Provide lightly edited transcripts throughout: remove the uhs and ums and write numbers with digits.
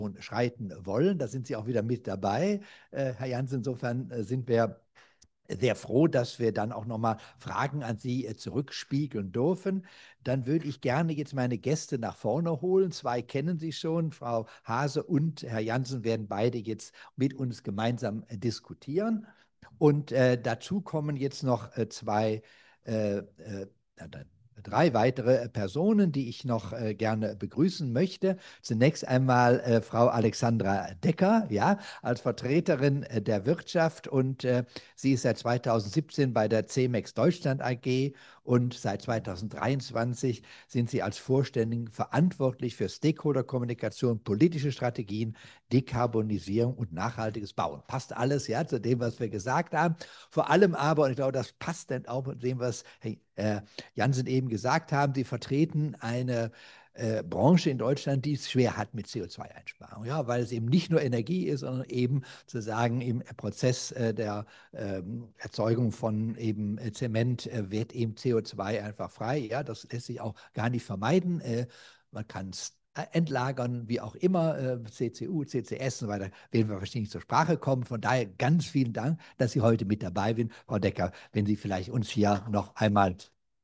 schreiten wollen. Da sind Sie auch wieder mit dabei, Herr Jansen. Insofern sind wir sehr froh, dass wir dann auch nochmal Fragen an Sie zurückspiegeln dürfen. Dann würde ich gerne jetzt meine Gäste nach vorne holen. Zwei kennen Sie schon, Frau Hase und Herr Jansen werden beide jetzt mit uns gemeinsam diskutieren. Und dazu kommen jetzt noch äh, äh, drei weitere Personen, die ich noch gerne begrüßen möchte. Zunächst einmal Frau Alexandra Decker, ja, als Vertreterin der Wirtschaft und sie ist seit 2017 bei der CEMEX Deutschland AG und seit 2023 sind Sie als Vorständin verantwortlich für Stakeholder-Kommunikation, politische Strategien, Dekarbonisierung und nachhaltiges Bauen. Passt alles, ja, zu dem, was wir gesagt haben. Vor allem aber, und ich glaube, das passt dann auch mit dem, was Herr Jansen eben gesagt haben, Sie vertreten eine Branche in Deutschland, die es schwer hat mit CO2-Einsparung, ja, weil es eben nicht nur Energie ist, sondern eben sozusagen im Prozess der Erzeugung von eben Zement wird eben CO2 einfach frei. Ja, das lässt sich auch gar nicht vermeiden. Man kann es entlagern, wie auch immer, CCU, CCS und so weiter, werden wir wahrscheinlich zur Sprache kommen. Von daher ganz vielen Dank, dass Sie heute mit dabei sind. Frau Decker, wenn Sie vielleicht uns hier noch einmal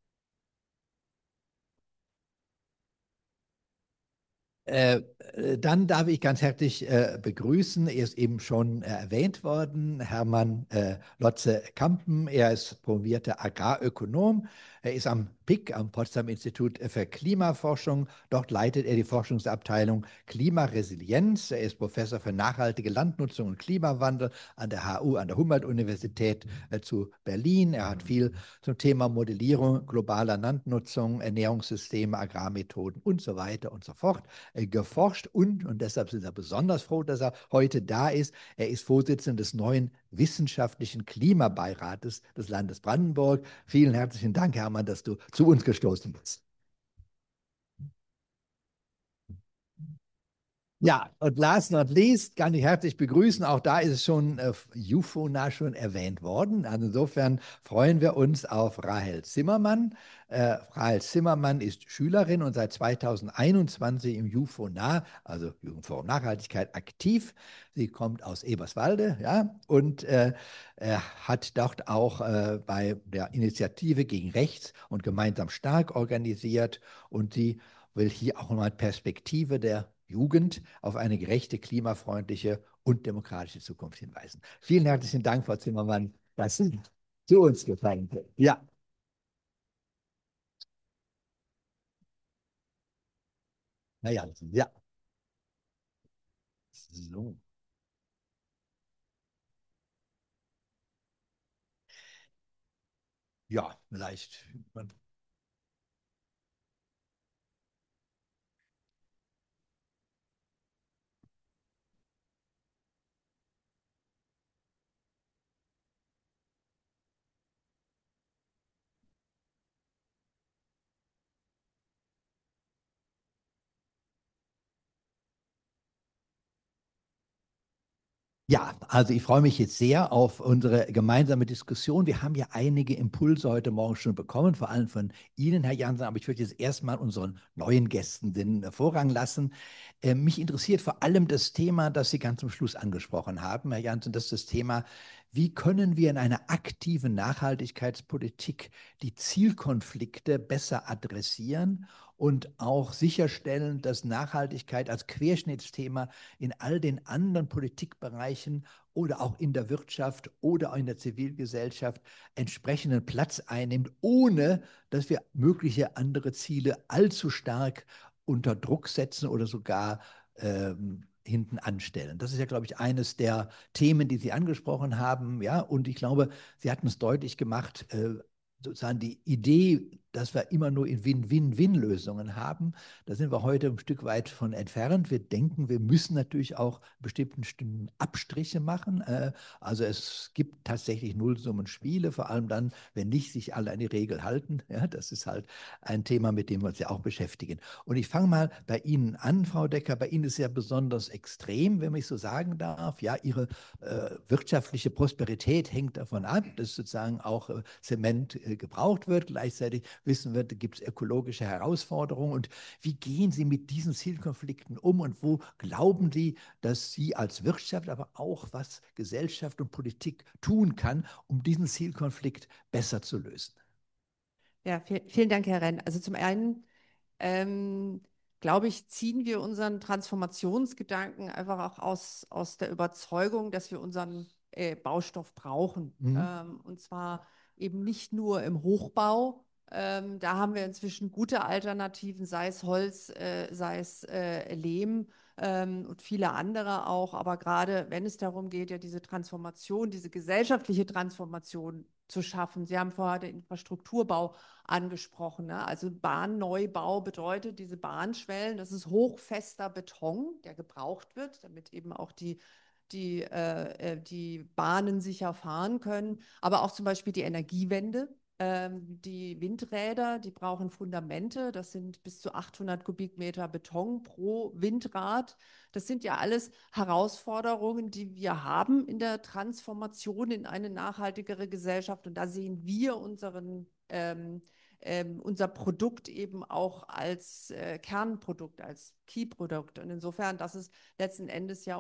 Äh, dann darf ich ganz herzlich begrüßen, er ist eben schon erwähnt worden, Hermann Lotze-Kampen. Er ist promovierter Agrarökonom. Er ist am PIK, am Potsdam Institut für Klimaforschung. Dort leitet er die Forschungsabteilung Klimaresilienz. Er ist Professor für nachhaltige Landnutzung und Klimawandel an der HU, an der Humboldt-Universität zu Berlin. Er hat viel zum Thema Modellierung globaler Landnutzung, Ernährungssysteme, Agrarmethoden und so weiter und so fort geforscht und deshalb sind wir besonders froh, dass er heute da ist. Er ist Vorsitzender des neuen Wissenschaftlichen Klimabeirates des Landes Brandenburg. Vielen herzlichen Dank, Hermann, dass du zu uns gestoßen bist. Ja, und last not least kann ich herzlich begrüßen. Auch da ist es schon UFONA schon erwähnt worden. Also insofern freuen wir uns auf Rahel Zimmermann. Rahel Zimmermann ist Schülerin und seit 2021 im UFONA, also Jugendforum Nachhaltigkeit, aktiv. Sie kommt aus Eberswalde, ja, und hat dort auch bei der Initiative gegen Rechts und gemeinsam stark organisiert und sie will hier auch nochmal Perspektive der Jugend auf eine gerechte, klimafreundliche und demokratische Zukunft hinweisen. Vielen herzlichen Dank, Frau Zimmermann, dass Sie zu uns gefallen sind. Ja, naja, ja. So. Ja, vielleicht. Ja, also ich freue mich jetzt sehr auf unsere gemeinsame Diskussion. Wir haben ja einige Impulse heute Morgen schon bekommen, vor allem von Ihnen, Herr Jansen, aber ich würde jetzt erstmal unseren neuen Gästen den Vorrang lassen. Mich interessiert vor allem das Thema, das Sie ganz zum Schluss angesprochen haben, Herr Jansen, das ist das Thema, wie können wir in einer aktiven Nachhaltigkeitspolitik die Zielkonflikte besser adressieren und auch sicherstellen, dass Nachhaltigkeit als Querschnittsthema in all den anderen Politikbereichen oder auch in der Wirtschaft oder auch in der Zivilgesellschaft entsprechenden Platz einnimmt, ohne dass wir mögliche andere Ziele allzu stark unter Druck setzen oder sogar hinten anstellen. Das ist ja, glaube ich, eines der Themen, die Sie angesprochen haben. Ja, und ich glaube, Sie hatten es deutlich gemacht, sozusagen die Idee, dass wir immer nur in Win-Win-Win-Lösungen haben, da sind wir heute ein Stück weit von entfernt. Wir denken, wir müssen natürlich auch bestimmten Abstriche machen. Also es gibt tatsächlich Nullsummenspiele, vor allem dann, wenn nicht sich alle an die Regel halten. Ja, das ist halt ein Thema, mit dem wir uns ja auch beschäftigen. Und ich fange mal bei Ihnen an, Frau Decker. Bei Ihnen ist es ja besonders extrem, wenn ich so sagen darf. Ja, Ihre wirtschaftliche Prosperität hängt davon ab, dass sozusagen auch Zement gebraucht wird. Gleichzeitig wissen wir, da gibt es ökologische Herausforderungen. Und wie gehen Sie mit diesen Zielkonflikten um und wo glauben Sie, dass Sie als Wirtschaft, aber auch was Gesellschaft und Politik tun kann, um diesen Zielkonflikt besser zu lösen? Ja, vielen Dank, Herr Renn. Also zum einen glaube ich, ziehen wir unseren Transformationsgedanken einfach auch aus der Überzeugung, dass wir unseren Baustoff brauchen. Mhm. Und zwar eben nicht nur im Hochbau. Da haben wir inzwischen gute Alternativen, sei es Holz, sei es Lehm und viele andere auch. Aber gerade wenn es darum geht, ja diese Transformation, diese gesellschaftliche Transformation zu schaffen. Sie haben vorher den Infrastrukturbau angesprochen. Ne? Also Bahnneubau bedeutet, diese Bahnschwellen, das ist hochfester Beton, der gebraucht wird, damit eben auch die Bahnen sicher fahren können. Aber auch zum Beispiel die Energiewende. Die Windräder, die brauchen Fundamente. Das sind bis zu 800 Kubikmeter Beton pro Windrad. Das sind ja alles Herausforderungen, die wir haben in der Transformation in eine nachhaltigere Gesellschaft. Und da sehen wir unser Produkt eben auch als Kernprodukt, als Key-Produkt. Und insofern, das ist letzten Endes ja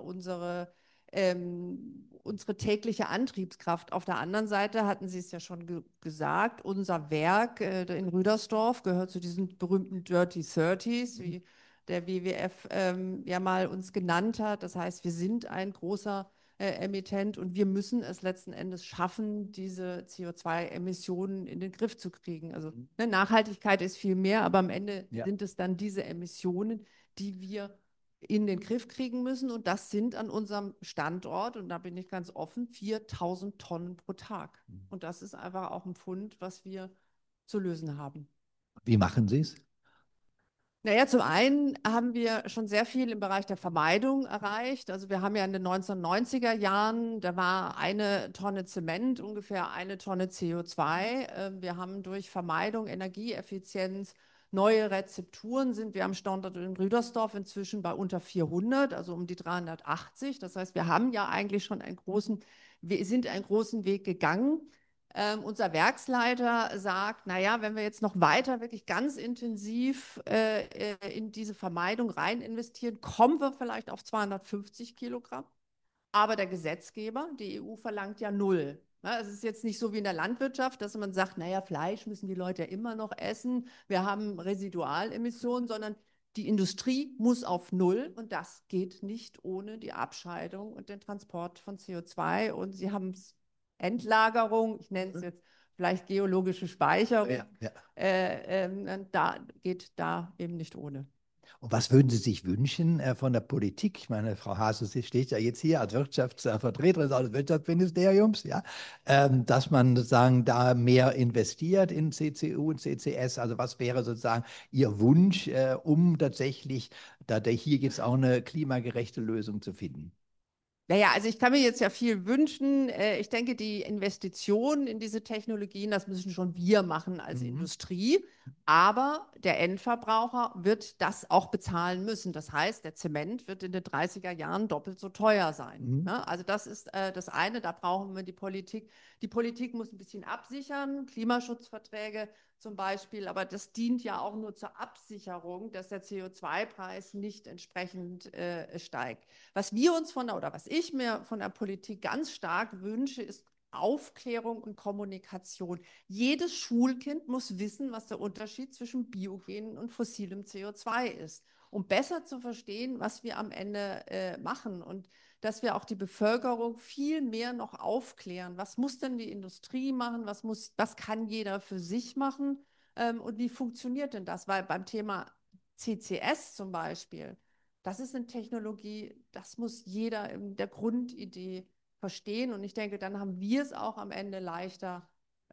unsere tägliche Antriebskraft. Auf der anderen Seite hatten Sie es ja schon gesagt, unser Werk in Rüdersdorf gehört zu diesen berühmten Dirty Thirties, wie der WWF ja mal uns genannt hat. Das heißt, wir sind ein großer Emittent und wir müssen es letzten Endes schaffen, diese CO2-Emissionen in den Griff zu kriegen. Also ne, Nachhaltigkeit ist viel mehr, aber am Ende Ja. sind es dann diese Emissionen, die wir in den Griff kriegen müssen. Und das sind an unserem Standort, und da bin ich ganz offen, 4.000 Tonnen pro Tag. Und das ist einfach auch ein Pfund, was wir zu lösen haben. Wie machen Sie es? Naja, zum einen haben wir schon sehr viel im Bereich der Vermeidung erreicht. Also wir haben ja in den 1990er Jahren, da war eine Tonne Zement ungefähr eine Tonne CO2. Wir haben durch Vermeidung, Energieeffizienz, neue Rezepturen sind wir am Standort in Rüdersdorf inzwischen bei unter 400, also um die 380. Das heißt, wir haben ja eigentlich schon wir sind einen großen Weg gegangen. Unser Werksleiter sagt, naja, wenn wir jetzt noch weiter wirklich ganz intensiv in diese Vermeidung rein investieren, kommen wir vielleicht auf 250 Kilogramm. Aber der Gesetzgeber, die EU, verlangt ja null. Ja, es ist jetzt nicht so wie in der Landwirtschaft, dass man sagt, naja, Fleisch müssen die Leute ja immer noch essen, wir haben Residualemissionen, sondern die Industrie muss auf null und das geht nicht ohne die Abscheidung und den Transport von CO2. Und sie haben Endlagerung, ich nenne es jetzt vielleicht geologische Speicherung, Ja, ja. da geht da eben nicht ohne. Und was würden Sie sich wünschen von der Politik? Ich meine, Frau Haase, Sie steht ja jetzt hier als Wirtschaftsvertreterin des Wirtschaftsministeriums, ja, dass man sozusagen da mehr investiert in CCU und CCS. Also was wäre sozusagen Ihr Wunsch, um tatsächlich, hier jetzt auch eine klimagerechte Lösung zu finden? Naja, also ich kann mir jetzt ja viel wünschen. Ich denke, die Investitionen in diese Technologien, das müssen schon wir machen als Mhm. Industrie. Aber der Endverbraucher wird das auch bezahlen müssen. Das heißt, der Zement wird in den 30er Jahren doppelt so teuer sein. Mhm. Ne? Also das ist das eine, da brauchen wir die Politik. Die Politik muss ein bisschen absichern, Klimaschutzverträge zum Beispiel, aber das dient ja auch nur zur Absicherung, dass der CO2-Preis nicht entsprechend steigt. Was wir uns oder was ich mir von der Politik ganz stark wünsche, ist Aufklärung und Kommunikation. Jedes Schulkind muss wissen, was der Unterschied zwischen biogenen und fossilem CO2 ist, um besser zu verstehen, was wir am Ende machen und dass wir auch die Bevölkerung viel mehr noch aufklären. Was muss denn die Industrie machen? Was kann jeder für sich machen? Und wie funktioniert denn das? Weil beim Thema CCS zum Beispiel, das ist eine Technologie, das muss jeder in der Grundidee verstehen. Und ich denke, dann haben wir es auch am Ende leichter,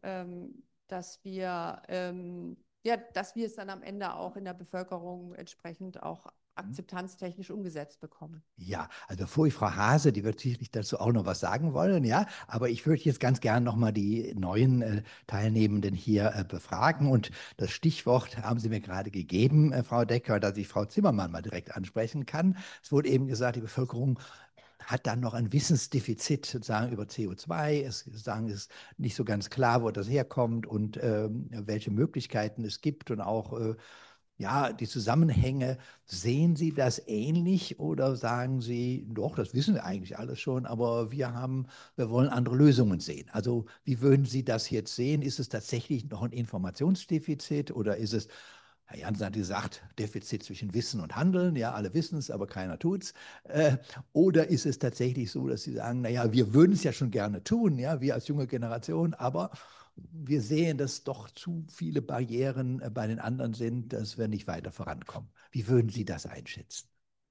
dass wir es dann am Ende auch in der Bevölkerung entsprechend auch akzeptanztechnisch umgesetzt bekommen. Ja, also bevor ich Frau Hase, die wird sicherlich dazu auch noch was sagen wollen, ja, aber ich würde jetzt ganz gern nochmal die neuen Teilnehmenden hier befragen und das Stichwort haben Sie mir gerade gegeben, Frau Decker, dass ich Frau Zimmermann mal direkt ansprechen kann. Es wurde eben gesagt, die Bevölkerung hat dann noch ein Wissensdefizit sozusagen über CO2. Es sozusagen ist nicht so ganz klar, wo das herkommt und welche Möglichkeiten es gibt und auch ja, die Zusammenhänge. Sehen Sie das ähnlich oder sagen Sie, doch, das wissen wir eigentlich alles schon, aber wir wollen andere Lösungen sehen? Also wie würden Sie das jetzt sehen? Ist es tatsächlich noch ein Informationsdefizit oder ist es, Herr Jansen hat gesagt, Defizit zwischen Wissen und Handeln. Ja, alle wissen es, aber keiner tut es. Oder ist es tatsächlich so, dass Sie sagen, naja, wir würden es ja schon gerne tun, ja, wir als junge Generation, aber wir sehen, dass doch zu viele Barrieren bei den anderen sind, dass wir nicht weiter vorankommen. Wie würden Sie das einschätzen?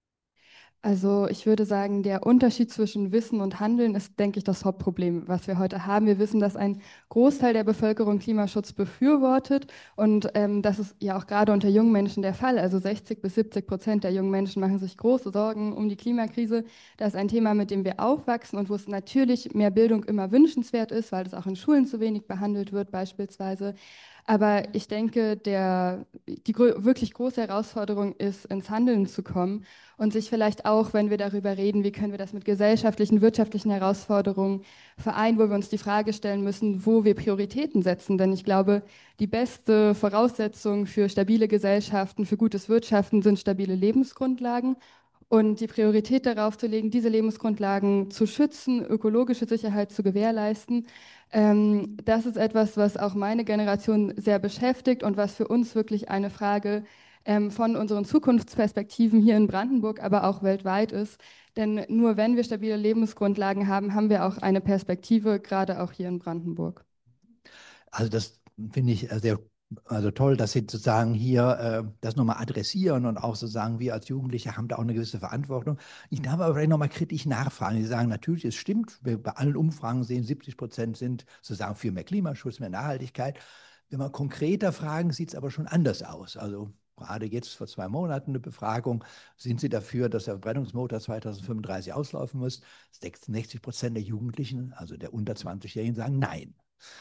Also ich würde sagen, der Unterschied zwischen Wissen und Handeln ist, denke ich, das Hauptproblem, was wir heute haben. Wir wissen, dass ein Großteil der Bevölkerung Klimaschutz befürwortet und das ist ja auch gerade unter jungen Menschen der Fall. Also 60 bis 70% der jungen Menschen machen sich große Sorgen um die Klimakrise. Das ist ein Thema, mit dem wir aufwachsen und wo es natürlich mehr Bildung immer wünschenswert ist, weil es auch in Schulen zu wenig behandelt wird beispielsweise. Aber ich denke, wirklich große Herausforderung ist, ins Handeln zu kommen und sich vielleicht auch, wenn wir darüber reden, wie können wir das mit gesellschaftlichen, wirtschaftlichen Herausforderungen vereinen, wo wir uns die Frage stellen müssen, wo wir Prioritäten setzen. Denn ich glaube, die beste Voraussetzung für stabile Gesellschaften, für gutes Wirtschaften sind stabile Lebensgrundlagen. Und die Priorität darauf zu legen, diese Lebensgrundlagen zu schützen, ökologische Sicherheit zu gewährleisten, das ist etwas, was auch meine Generation sehr beschäftigt und was für uns wirklich eine Frage von unseren Zukunftsperspektiven hier in Brandenburg, aber auch weltweit ist. Denn nur wenn wir stabile Lebensgrundlagen haben, haben wir auch eine Perspektive, gerade auch hier in Brandenburg. Also das finde ich sehr also toll, dass Sie sozusagen hier das nochmal adressieren und auch sozusagen wir als Jugendliche haben da auch eine gewisse Verantwortung. Ich darf aber vielleicht nochmal kritisch nachfragen. Sie sagen natürlich, es stimmt, wir bei allen Umfragen sehen, 70% sind sozusagen für mehr Klimaschutz, mehr Nachhaltigkeit. Wenn wir konkreter fragen, sieht es aber schon anders aus. Also gerade jetzt vor 2 Monaten eine Befragung, sind Sie dafür, dass der Verbrennungsmotor 2035 auslaufen muss? 66% der Jugendlichen, also der unter 20-Jährigen, sagen nein.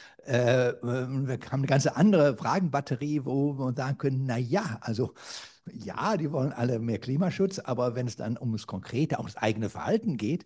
Wir haben eine ganze andere Fragenbatterie, wo wir sagen können, na ja, also ja, die wollen alle mehr Klimaschutz, aber wenn es dann ums Konkrete, ums eigene Verhalten geht,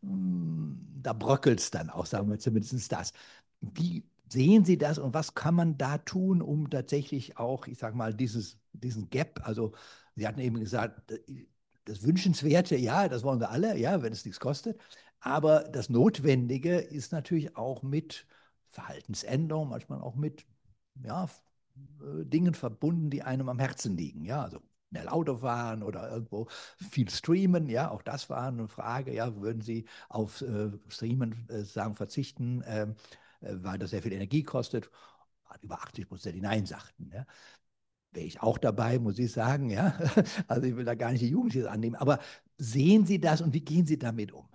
da bröckelt es dann auch, sagen wir zumindest das. Wie sehen Sie das und was kann man da tun, um tatsächlich auch, ich sage mal, diesen Gap, also Sie hatten eben gesagt, das Wünschenswerte, ja, das wollen wir alle, ja, wenn es nichts kostet, aber das Notwendige ist natürlich auch mit Verhaltensänderung, manchmal auch mit ja, Dingen verbunden, die einem am Herzen liegen. Ja, also schnell Auto fahren oder irgendwo viel streamen. Ja, auch das war eine Frage. Ja, würden Sie auf Streamen sagen, verzichten, weil das sehr viel Energie kostet? Über 80% die Nein sagten. Ja. Wäre ich auch dabei, muss ich sagen. Ja, also ich will da gar nicht die Jugendlichen annehmen. Aber sehen Sie das und wie gehen Sie damit um?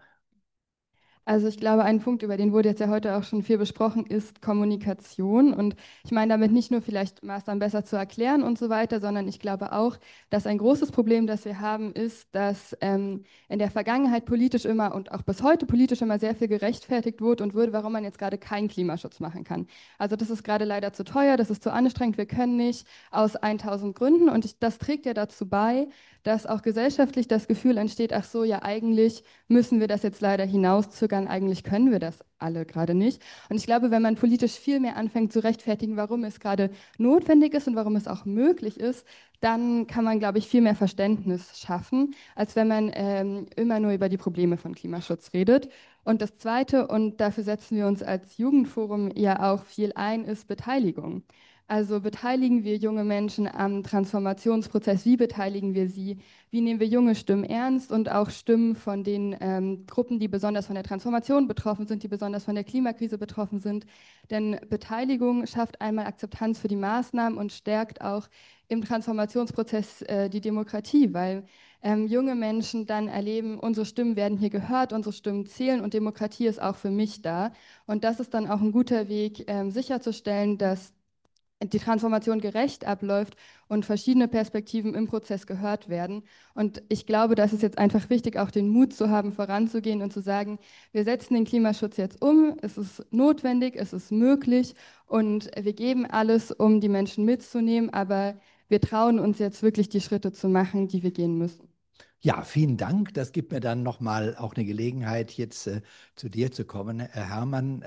Also ich glaube, ein Punkt, über den wurde jetzt ja heute auch schon viel besprochen, ist Kommunikation. Und ich meine damit nicht nur vielleicht Maßnahmen besser zu erklären und so weiter, sondern ich glaube auch, dass ein großes Problem, das wir haben, ist, dass in der Vergangenheit politisch immer und auch bis heute politisch immer sehr viel gerechtfertigt wurde und würde, warum man jetzt gerade keinen Klimaschutz machen kann. Also das ist gerade leider zu teuer, das ist zu anstrengend, wir können nicht aus 1000 Gründen. Und das trägt ja dazu bei, dass auch gesellschaftlich das Gefühl entsteht, ach so, ja eigentlich müssen wir das jetzt leider hinauszögern. Eigentlich können wir das alle gerade nicht. Und ich glaube, wenn man politisch viel mehr anfängt zu rechtfertigen, warum es gerade notwendig ist und warum es auch möglich ist, dann kann man, glaube ich, viel mehr Verständnis schaffen, als wenn man immer nur über die Probleme von Klimaschutz redet. Und das Zweite, und dafür setzen wir uns als Jugendforum ja auch viel ein, ist Beteiligung. Also beteiligen wir junge Menschen am Transformationsprozess? Wie beteiligen wir sie? Wie nehmen wir junge Stimmen ernst und auch Stimmen von den Gruppen, die besonders von der Transformation betroffen sind, die besonders von der Klimakrise betroffen sind? Denn Beteiligung schafft einmal Akzeptanz für die Maßnahmen und stärkt auch im Transformationsprozess die Demokratie, weil junge Menschen dann erleben, unsere Stimmen werden hier gehört, unsere Stimmen zählen und Demokratie ist auch für mich da. Und das ist dann auch ein guter Weg, sicherzustellen, dass die Transformation gerecht abläuft und verschiedene Perspektiven im Prozess gehört werden. Und ich glaube, das ist jetzt einfach wichtig, auch den Mut zu haben, voranzugehen und zu sagen, wir setzen den Klimaschutz jetzt um, es ist notwendig, es ist möglich und wir geben alles, um die Menschen mitzunehmen, aber wir trauen uns jetzt wirklich die Schritte zu machen, die wir gehen müssen. Ja, vielen Dank. Das gibt mir dann nochmal auch eine Gelegenheit, jetzt zu dir zu kommen, Herr Herrmann.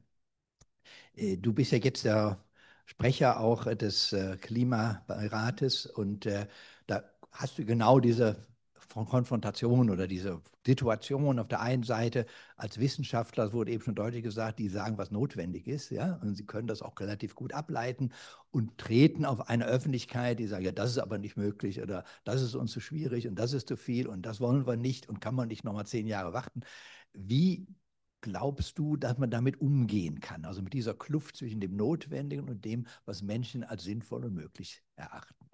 Du bist ja jetzt der Sprecher auch des Klimabeirates und da hast du genau diese Konfrontation oder diese Situation auf der einen Seite als Wissenschaftler, das wurde eben schon deutlich gesagt, die sagen, was notwendig ist, ja, und sie können das auch relativ gut ableiten und treten auf eine Öffentlichkeit, die sagt, ja, das ist aber nicht möglich oder das ist uns zu schwierig und das ist zu viel und das wollen wir nicht und kann man nicht nochmal 10 Jahre warten. Wie glaubst du, dass man damit umgehen kann? Also mit dieser Kluft zwischen dem Notwendigen und dem, was Menschen als sinnvoll und möglich erachten.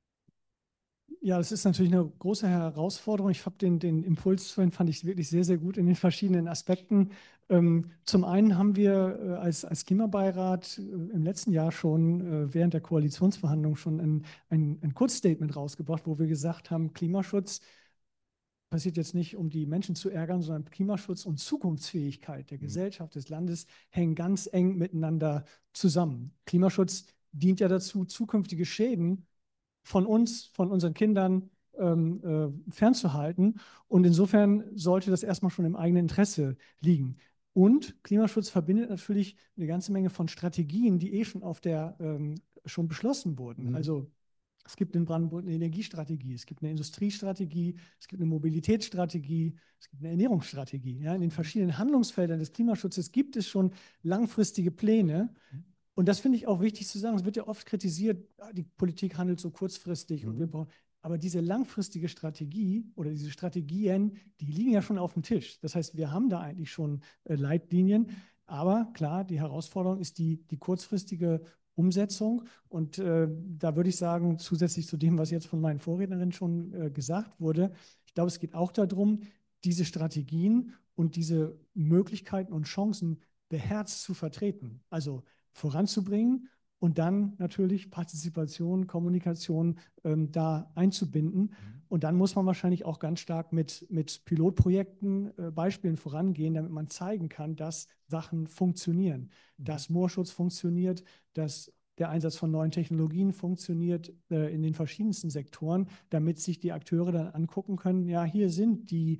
Ja, das ist natürlich eine große Herausforderung. Ich habe den Impuls vorhin, fand ich wirklich sehr, sehr gut in den verschiedenen Aspekten. Zum einen haben wir als Klimabeirat im letzten Jahr schon während der Koalitionsverhandlungen schon ein Kurzstatement rausgebracht, wo wir gesagt haben, Klimaschutz passiert jetzt nicht, um die Menschen zu ärgern, sondern Klimaschutz und Zukunftsfähigkeit der Gesellschaft, des Landes hängen ganz eng miteinander zusammen. Klimaschutz dient ja dazu, zukünftige Schäden von uns, von unseren Kindern fernzuhalten. Und insofern sollte das erstmal schon im eigenen Interesse liegen. Und Klimaschutz verbindet natürlich eine ganze Menge von Strategien, die schon beschlossen wurden. Also es gibt in Brandenburg eine Energiestrategie, es gibt eine Industriestrategie, es gibt eine Mobilitätsstrategie, es gibt eine Ernährungsstrategie. Ja, in den verschiedenen Handlungsfeldern des Klimaschutzes gibt es schon langfristige Pläne. Und das finde ich auch wichtig zu sagen. Es wird ja oft kritisiert, die Politik handelt so kurzfristig. Aber diese langfristige Strategie oder diese Strategien, die liegen ja schon auf dem Tisch. Das heißt, wir haben da eigentlich schon Leitlinien. Aber klar, die Herausforderung ist die kurzfristige Umsetzung. Und da würde ich sagen, zusätzlich zu dem, was jetzt von meinen Vorrednerinnen schon gesagt wurde, ich glaube, es geht auch darum, diese Strategien und diese Möglichkeiten und Chancen beherzt zu vertreten. Also voranzubringen und dann natürlich Partizipation, Kommunikation da einzubinden. Und dann muss man wahrscheinlich auch ganz stark mit Pilotprojekten, Beispielen vorangehen, damit man zeigen kann, dass Sachen funktionieren, dass Moorschutz funktioniert, dass der Einsatz von neuen Technologien funktioniert in den verschiedensten Sektoren, damit sich die Akteure dann angucken können, ja, hier sind die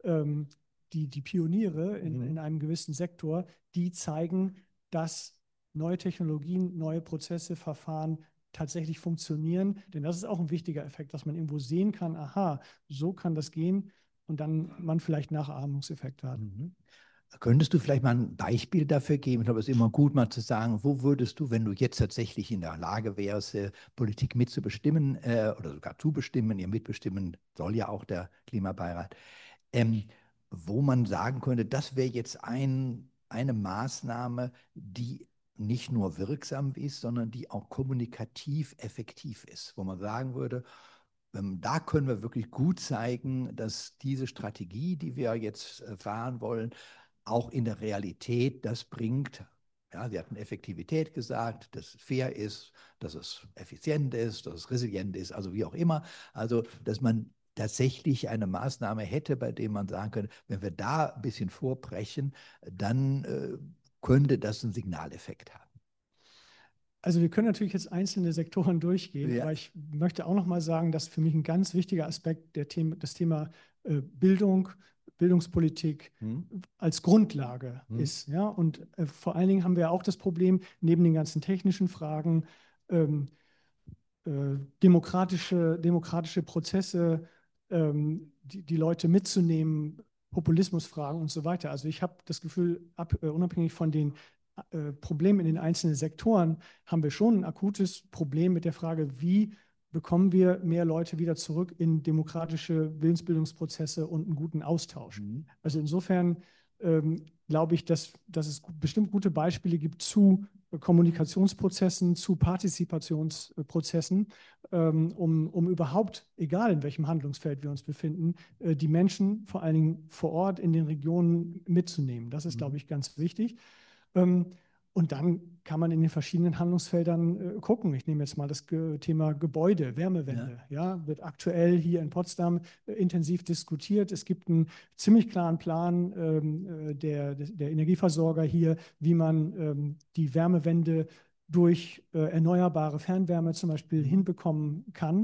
Pioniere in einem gewissen Sektor, die zeigen, dass neue Technologien, neue Prozesse, Verfahren tatsächlich funktionieren. Denn das ist auch ein wichtiger Effekt, dass man irgendwo sehen kann, aha, so kann das gehen und dann man vielleicht Nachahmungseffekte hat. Könntest du vielleicht mal ein Beispiel dafür geben? Ich glaube, es ist immer gut, mal zu sagen, wo würdest du, wenn du jetzt tatsächlich in der Lage wärst, Politik mitzubestimmen oder sogar zu bestimmen, ihr mitbestimmen soll ja auch der Klimabeirat, wo man sagen könnte, das wäre jetzt eine Maßnahme, die nicht nur wirksam ist, sondern die auch kommunikativ effektiv ist, wo man sagen würde, da können wir wirklich gut zeigen, dass diese Strategie, die wir jetzt fahren wollen, auch in der Realität das bringt. Ja, Sie hatten Effektivität gesagt, dass es fair ist, dass es effizient ist, dass es resilient ist, also wie auch immer. Also, dass man tatsächlich eine Maßnahme hätte, bei der man sagen könnte, wenn wir da ein bisschen vorbrechen, dann könnte das einen Signaleffekt haben. Also wir können natürlich jetzt einzelne Sektoren durchgehen, aber ich möchte auch noch mal sagen, dass für mich ein ganz wichtiger Aspekt das Thema Bildung, Bildungspolitik als Grundlage ist. Ja? Und vor allen Dingen haben wir auch das Problem, neben den ganzen technischen Fragen, demokratische Prozesse, die Leute mitzunehmen, Populismusfragen und so weiter. Also ich habe das Gefühl, unabhängig von den Problemen in den einzelnen Sektoren, haben wir schon ein akutes Problem mit der Frage, wie bekommen wir mehr Leute wieder zurück in demokratische Willensbildungsprozesse und einen guten Austausch. Also insofern glaube ich, dass es bestimmt gute Beispiele gibt zu Kommunikationsprozessen, zu Partizipationsprozessen, um überhaupt, egal in welchem Handlungsfeld wir uns befinden, die Menschen vor allen Dingen vor Ort in den Regionen mitzunehmen. Das ist, glaube ich, ganz wichtig. Und dann kann man in den verschiedenen Handlungsfeldern gucken. Ich nehme jetzt mal das Thema Gebäude, Wärmewende. Ja, wird aktuell hier in Potsdam intensiv diskutiert. Es gibt einen ziemlich klaren Plan der Energieversorger hier, wie man die Wärmewende durch erneuerbare Fernwärme zum Beispiel hinbekommen kann.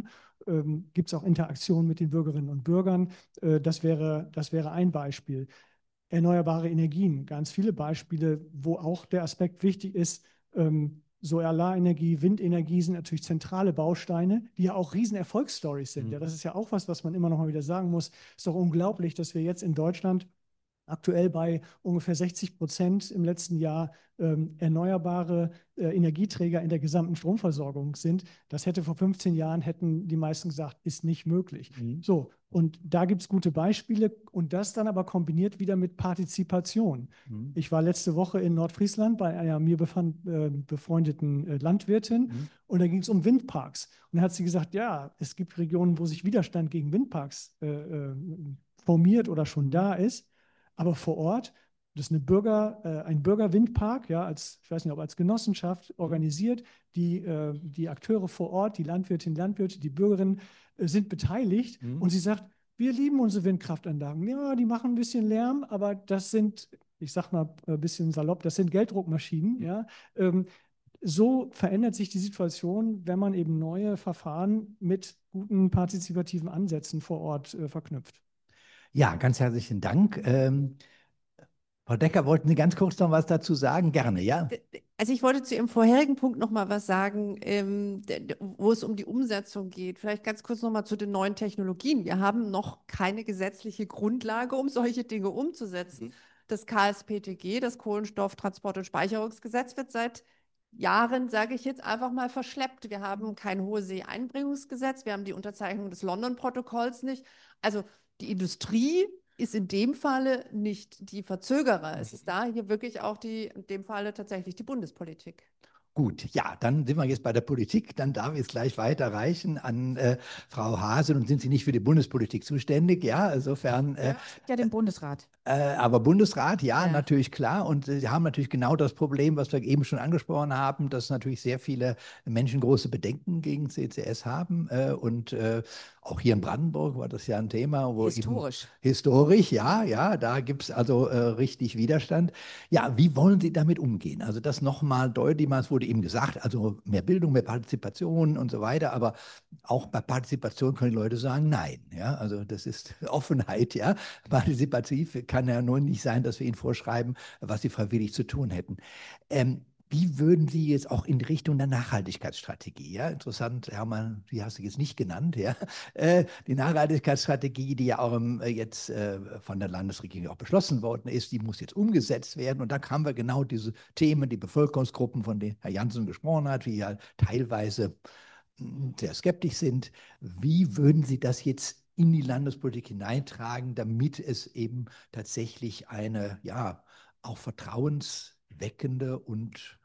gibt es auch Interaktion mit den Bürgerinnen und Bürgern. Das wäre ein Beispiel. Erneuerbare Energien, ganz viele Beispiele, wo auch der Aspekt wichtig ist. Solarenergie, Windenergie sind natürlich zentrale Bausteine, die ja auch riesen Erfolgsstories sind. Ja, das ist ja auch was man immer noch mal wieder sagen muss. Es ist doch unglaublich, dass wir jetzt in Deutschland aktuell bei ungefähr 60% im letzten Jahr erneuerbare Energieträger in der gesamten Stromversorgung sind. Das hätte vor 15 Jahren, hätten die meisten gesagt, ist nicht möglich. So, und da gibt es gute Beispiele und das dann aber kombiniert wieder mit Partizipation. Ich war letzte Woche in Nordfriesland bei einer mir befreundeten Landwirtin und da ging es um Windparks. Und da hat sie gesagt, ja, es gibt Regionen, wo sich Widerstand gegen Windparks formiert oder schon da ist. Aber vor Ort, das ist ein Bürgerwindpark, ja, ich weiß nicht, ob als Genossenschaft organisiert, die Akteure vor Ort, die Landwirtinnen, Landwirte, die Bürgerinnen sind beteiligt und sie sagt, wir lieben unsere Windkraftanlagen. Ja, die machen ein bisschen Lärm, aber das sind, ich sag mal ein bisschen salopp, das sind Gelddruckmaschinen, ja. So verändert sich die Situation, wenn man eben neue Verfahren mit guten partizipativen Ansätzen vor Ort verknüpft. Ja, ganz herzlichen Dank. Frau Decker, wollten Sie ganz kurz noch was dazu sagen? Gerne, ja? Also ich wollte zu Ihrem vorherigen Punkt noch mal was sagen, wo es um die Umsetzung geht. Vielleicht ganz kurz noch mal zu den neuen Technologien. Wir haben noch keine gesetzliche Grundlage, um solche Dinge umzusetzen. Das KSPTG, das Kohlenstofftransport- und Speicherungsgesetz, wird seit Jahren, sage ich jetzt einfach mal, verschleppt. Wir haben kein Hohe-See-Einbringungsgesetz, wir haben die Unterzeichnung des London-Protokolls nicht. Also die Industrie ist in dem Falle nicht die Verzögerer. Es ist da hier wirklich auch in dem Falle tatsächlich die Bundespolitik. Gut, ja, dann sind wir jetzt bei der Politik. Dann darf ich es gleich weiterreichen an Frau Hase. Und sind Sie nicht für die Bundespolitik zuständig? Ja, insofern. Ja, den Bundesrat. Aber Bundesrat, ja, Ja. natürlich klar. Und Sie haben natürlich genau das Problem, was wir eben schon angesprochen haben, dass natürlich sehr viele Menschen große Bedenken gegen CCS haben. Und auch hier in Brandenburg war das ja ein Thema. Wo Historisch. Eben, historisch, ja, ja, da gibt es also richtig Widerstand. Ja, wie wollen Sie damit umgehen? Also das nochmal deutlich, es wurde eben gesagt, also mehr Bildung, mehr Partizipation und so weiter. Aber auch bei Partizipation können die Leute sagen, nein. Ja, also das ist Offenheit, ja. Partizipativ kann ja nur nicht sein, dass wir ihnen vorschreiben, was sie freiwillig zu tun hätten. Wie würden Sie jetzt auch in Richtung der Nachhaltigkeitsstrategie, ja, interessant, Hermann, die hast du jetzt nicht genannt, ja, die Nachhaltigkeitsstrategie, die ja auch jetzt von der Landesregierung auch beschlossen worden ist, die muss jetzt umgesetzt werden und da haben wir genau diese Themen, die Bevölkerungsgruppen, von denen Herr Jansen gesprochen hat, die ja teilweise sehr skeptisch sind. Wie würden Sie das jetzt in die Landespolitik hineintragen, damit es eben tatsächlich eine, ja, auch vertrauensweckende und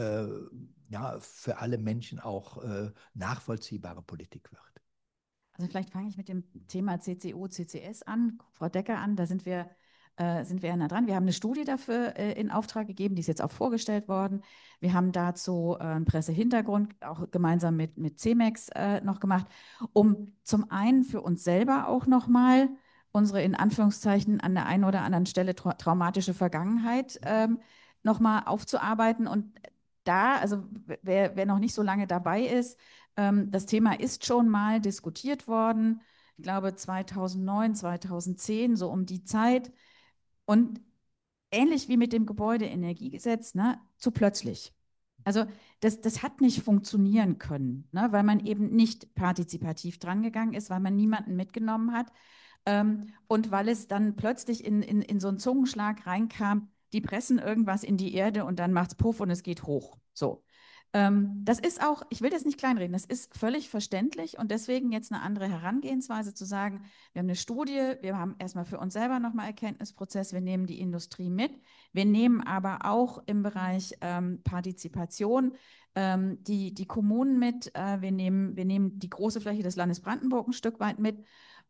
ja, für alle Menschen auch nachvollziehbare Politik wird? Also vielleicht fange ich mit dem Thema CCO, CCS an, Frau Decker an, da sind wir ja nah dran. Wir haben eine Studie dafür in Auftrag gegeben, die ist jetzt auch vorgestellt worden. Wir haben dazu einen Pressehintergrund auch gemeinsam mit CEMEX noch gemacht, um zum einen für uns selber auch nochmal unsere in Anführungszeichen an der einen oder anderen Stelle traumatische Vergangenheit nochmal aufzuarbeiten. Und da, also wer noch nicht so lange dabei ist, das Thema ist schon mal diskutiert worden, ich glaube 2009, 2010, so um die Zeit. Und ähnlich wie mit dem Gebäudeenergiegesetz, ne, zu plötzlich. Also das hat nicht funktionieren können, ne, weil man eben nicht partizipativ drangegangen ist, weil man niemanden mitgenommen hat und weil es dann plötzlich in so einen Zungenschlag reinkam, die pressen irgendwas in die Erde und dann macht es Puff und es geht hoch. So. Das ist auch, ich will das nicht kleinreden, das ist völlig verständlich und deswegen jetzt eine andere Herangehensweise zu sagen, wir haben eine Studie, wir haben erstmal für uns selber nochmal Erkenntnisprozess, wir nehmen die Industrie mit, wir nehmen aber auch im Bereich Partizipation die Kommunen mit, wir nehmen die große Fläche des Landes Brandenburg ein Stück weit mit,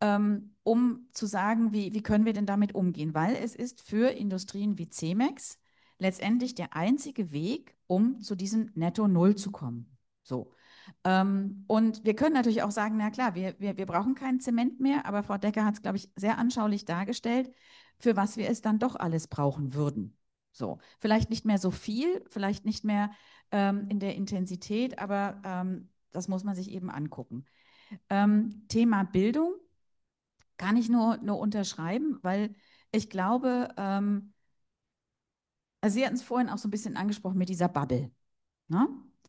um zu sagen, wie können wir denn damit umgehen, weil es ist für Industrien wie CEMEX letztendlich der einzige Weg, um zu diesem Netto Null zu kommen. So. Und wir können natürlich auch sagen, na klar, wir brauchen keinen Zement mehr, aber Frau Decker hat es, glaube ich, sehr anschaulich dargestellt, für was wir es dann doch alles brauchen würden. So. Vielleicht nicht mehr so viel, vielleicht nicht mehr in der Intensität, aber das muss man sich eben angucken. Thema Bildung kann ich nur unterschreiben, weil ich glaube, also Sie hatten es vorhin auch so ein bisschen angesprochen mit dieser Bubble. Ne?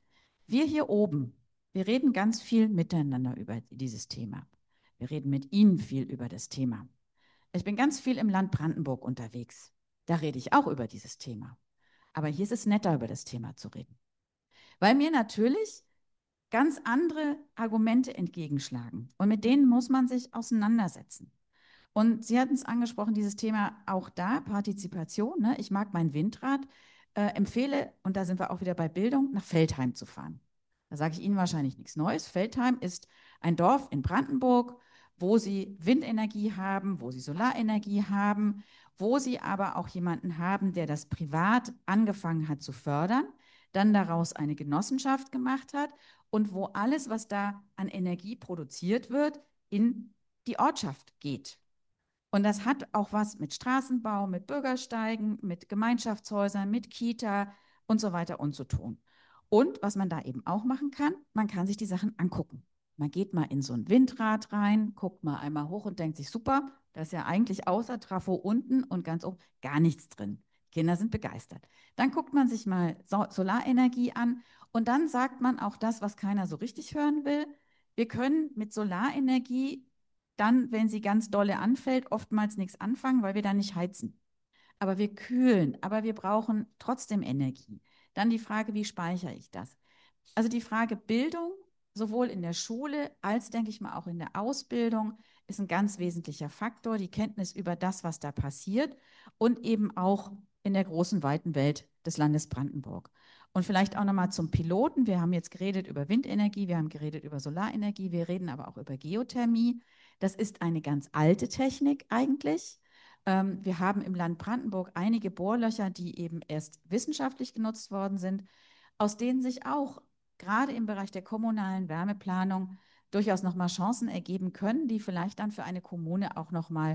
Wir hier oben, wir reden ganz viel miteinander über dieses Thema. Wir reden mit Ihnen viel über das Thema. Ich bin ganz viel im Land Brandenburg unterwegs. Da rede ich auch über dieses Thema. Aber hier ist es netter, über das Thema zu reden. Weil mir natürlich ganz andere Argumente entgegenschlagen. Und mit denen muss man sich auseinandersetzen. Und Sie hatten es angesprochen, dieses Thema auch da, Partizipation. Ne? Ich mag mein Windrad, empfehle, und da sind wir auch wieder bei Bildung, nach Veltheim zu fahren. Da sage ich Ihnen wahrscheinlich nichts Neues. Veltheim ist ein Dorf in Brandenburg, wo Sie Windenergie haben, wo Sie Solarenergie haben, wo Sie aber auch jemanden haben, der das privat angefangen hat zu fördern, dann daraus eine Genossenschaft gemacht hat und wo alles, was da an Energie produziert wird, in die Ortschaft geht. Und das hat auch was mit Straßenbau, mit Bürgersteigen, mit Gemeinschaftshäusern, mit Kita und so weiter und so tun. Und was man da eben auch machen kann, man kann sich die Sachen angucken. Man geht mal in so ein Windrad rein, guckt mal einmal hoch und denkt sich, super, da ist ja eigentlich außer Trafo unten und ganz oben gar nichts drin. Kinder sind begeistert. Dann guckt man sich mal Solarenergie an und dann sagt man auch das, was keiner so richtig hören will. Wir können mit Solarenergie dann, wenn sie ganz dolle anfällt, oftmals nichts anfangen, weil wir dann nicht heizen. Aber wir kühlen, aber wir brauchen trotzdem Energie. Dann die Frage, wie speichere ich das? Also die Frage Bildung, sowohl in der Schule als, denke ich mal, auch in der Ausbildung, ist ein ganz wesentlicher Faktor, die Kenntnis über das, was da passiert und eben auch in der großen, weiten Welt des Landes Brandenburg. Und vielleicht auch nochmal zum Piloten. Wir haben jetzt geredet über Windenergie, wir haben geredet über Solarenergie, wir reden aber auch über Geothermie. Das ist eine ganz alte Technik eigentlich. Wir haben im Land Brandenburg einige Bohrlöcher, die eben erst wissenschaftlich genutzt worden sind, aus denen sich auch gerade im Bereich der kommunalen Wärmeplanung durchaus nochmal Chancen ergeben können, die vielleicht dann für eine Kommune auch nochmal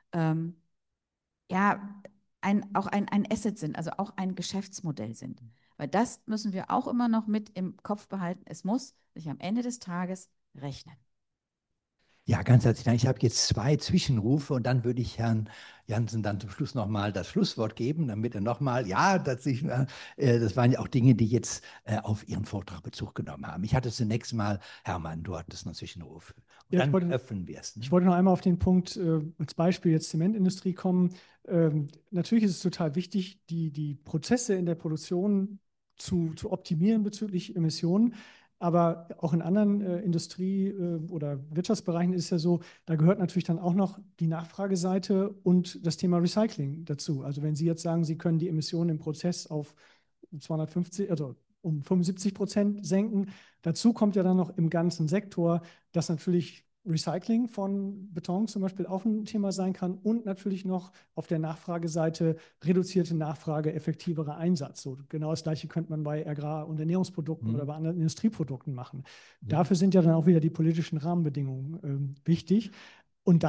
ja, auch ein Asset sind, also auch ein Geschäftsmodell sind. Weil das müssen wir auch immer noch mit im Kopf behalten. Es muss sich am Ende des Tages rechnen. Ja, ganz herzlichen Dank. Ich habe jetzt 2 Zwischenrufe und dann würde ich Herrn Jansen dann zum Schluss nochmal das Schlusswort geben, damit er nochmal, ja, das waren ja auch Dinge, die jetzt auf Ihren Vortrag Bezug genommen haben. Ich hatte zunächst mal, Hermann, du hattest einen Zwischenruf. Und Ja, dann öffnen wir es. Ne? Ich wollte noch einmal auf den Punkt als Beispiel jetzt Zementindustrie kommen. Natürlich ist es total wichtig, die Prozesse in der Produktion zu optimieren bezüglich Emissionen. Aber auch in anderen Industrie- oder Wirtschaftsbereichen ist es ja so, da gehört natürlich dann auch noch die Nachfrageseite und das Thema Recycling dazu. Also wenn Sie jetzt sagen, Sie können die Emissionen im Prozess auf 250, also um 75% senken, dazu kommt ja dann noch im ganzen Sektor, dass natürlich Recycling von Beton zum Beispiel auch ein Thema sein kann und natürlich noch auf der Nachfrageseite reduzierte Nachfrage, effektiverer Einsatz. So genau das Gleiche könnte man bei Agrar- und Ernährungsprodukten oder bei anderen Industrieprodukten machen. Dafür sind ja dann auch wieder die politischen Rahmenbedingungen wichtig. Und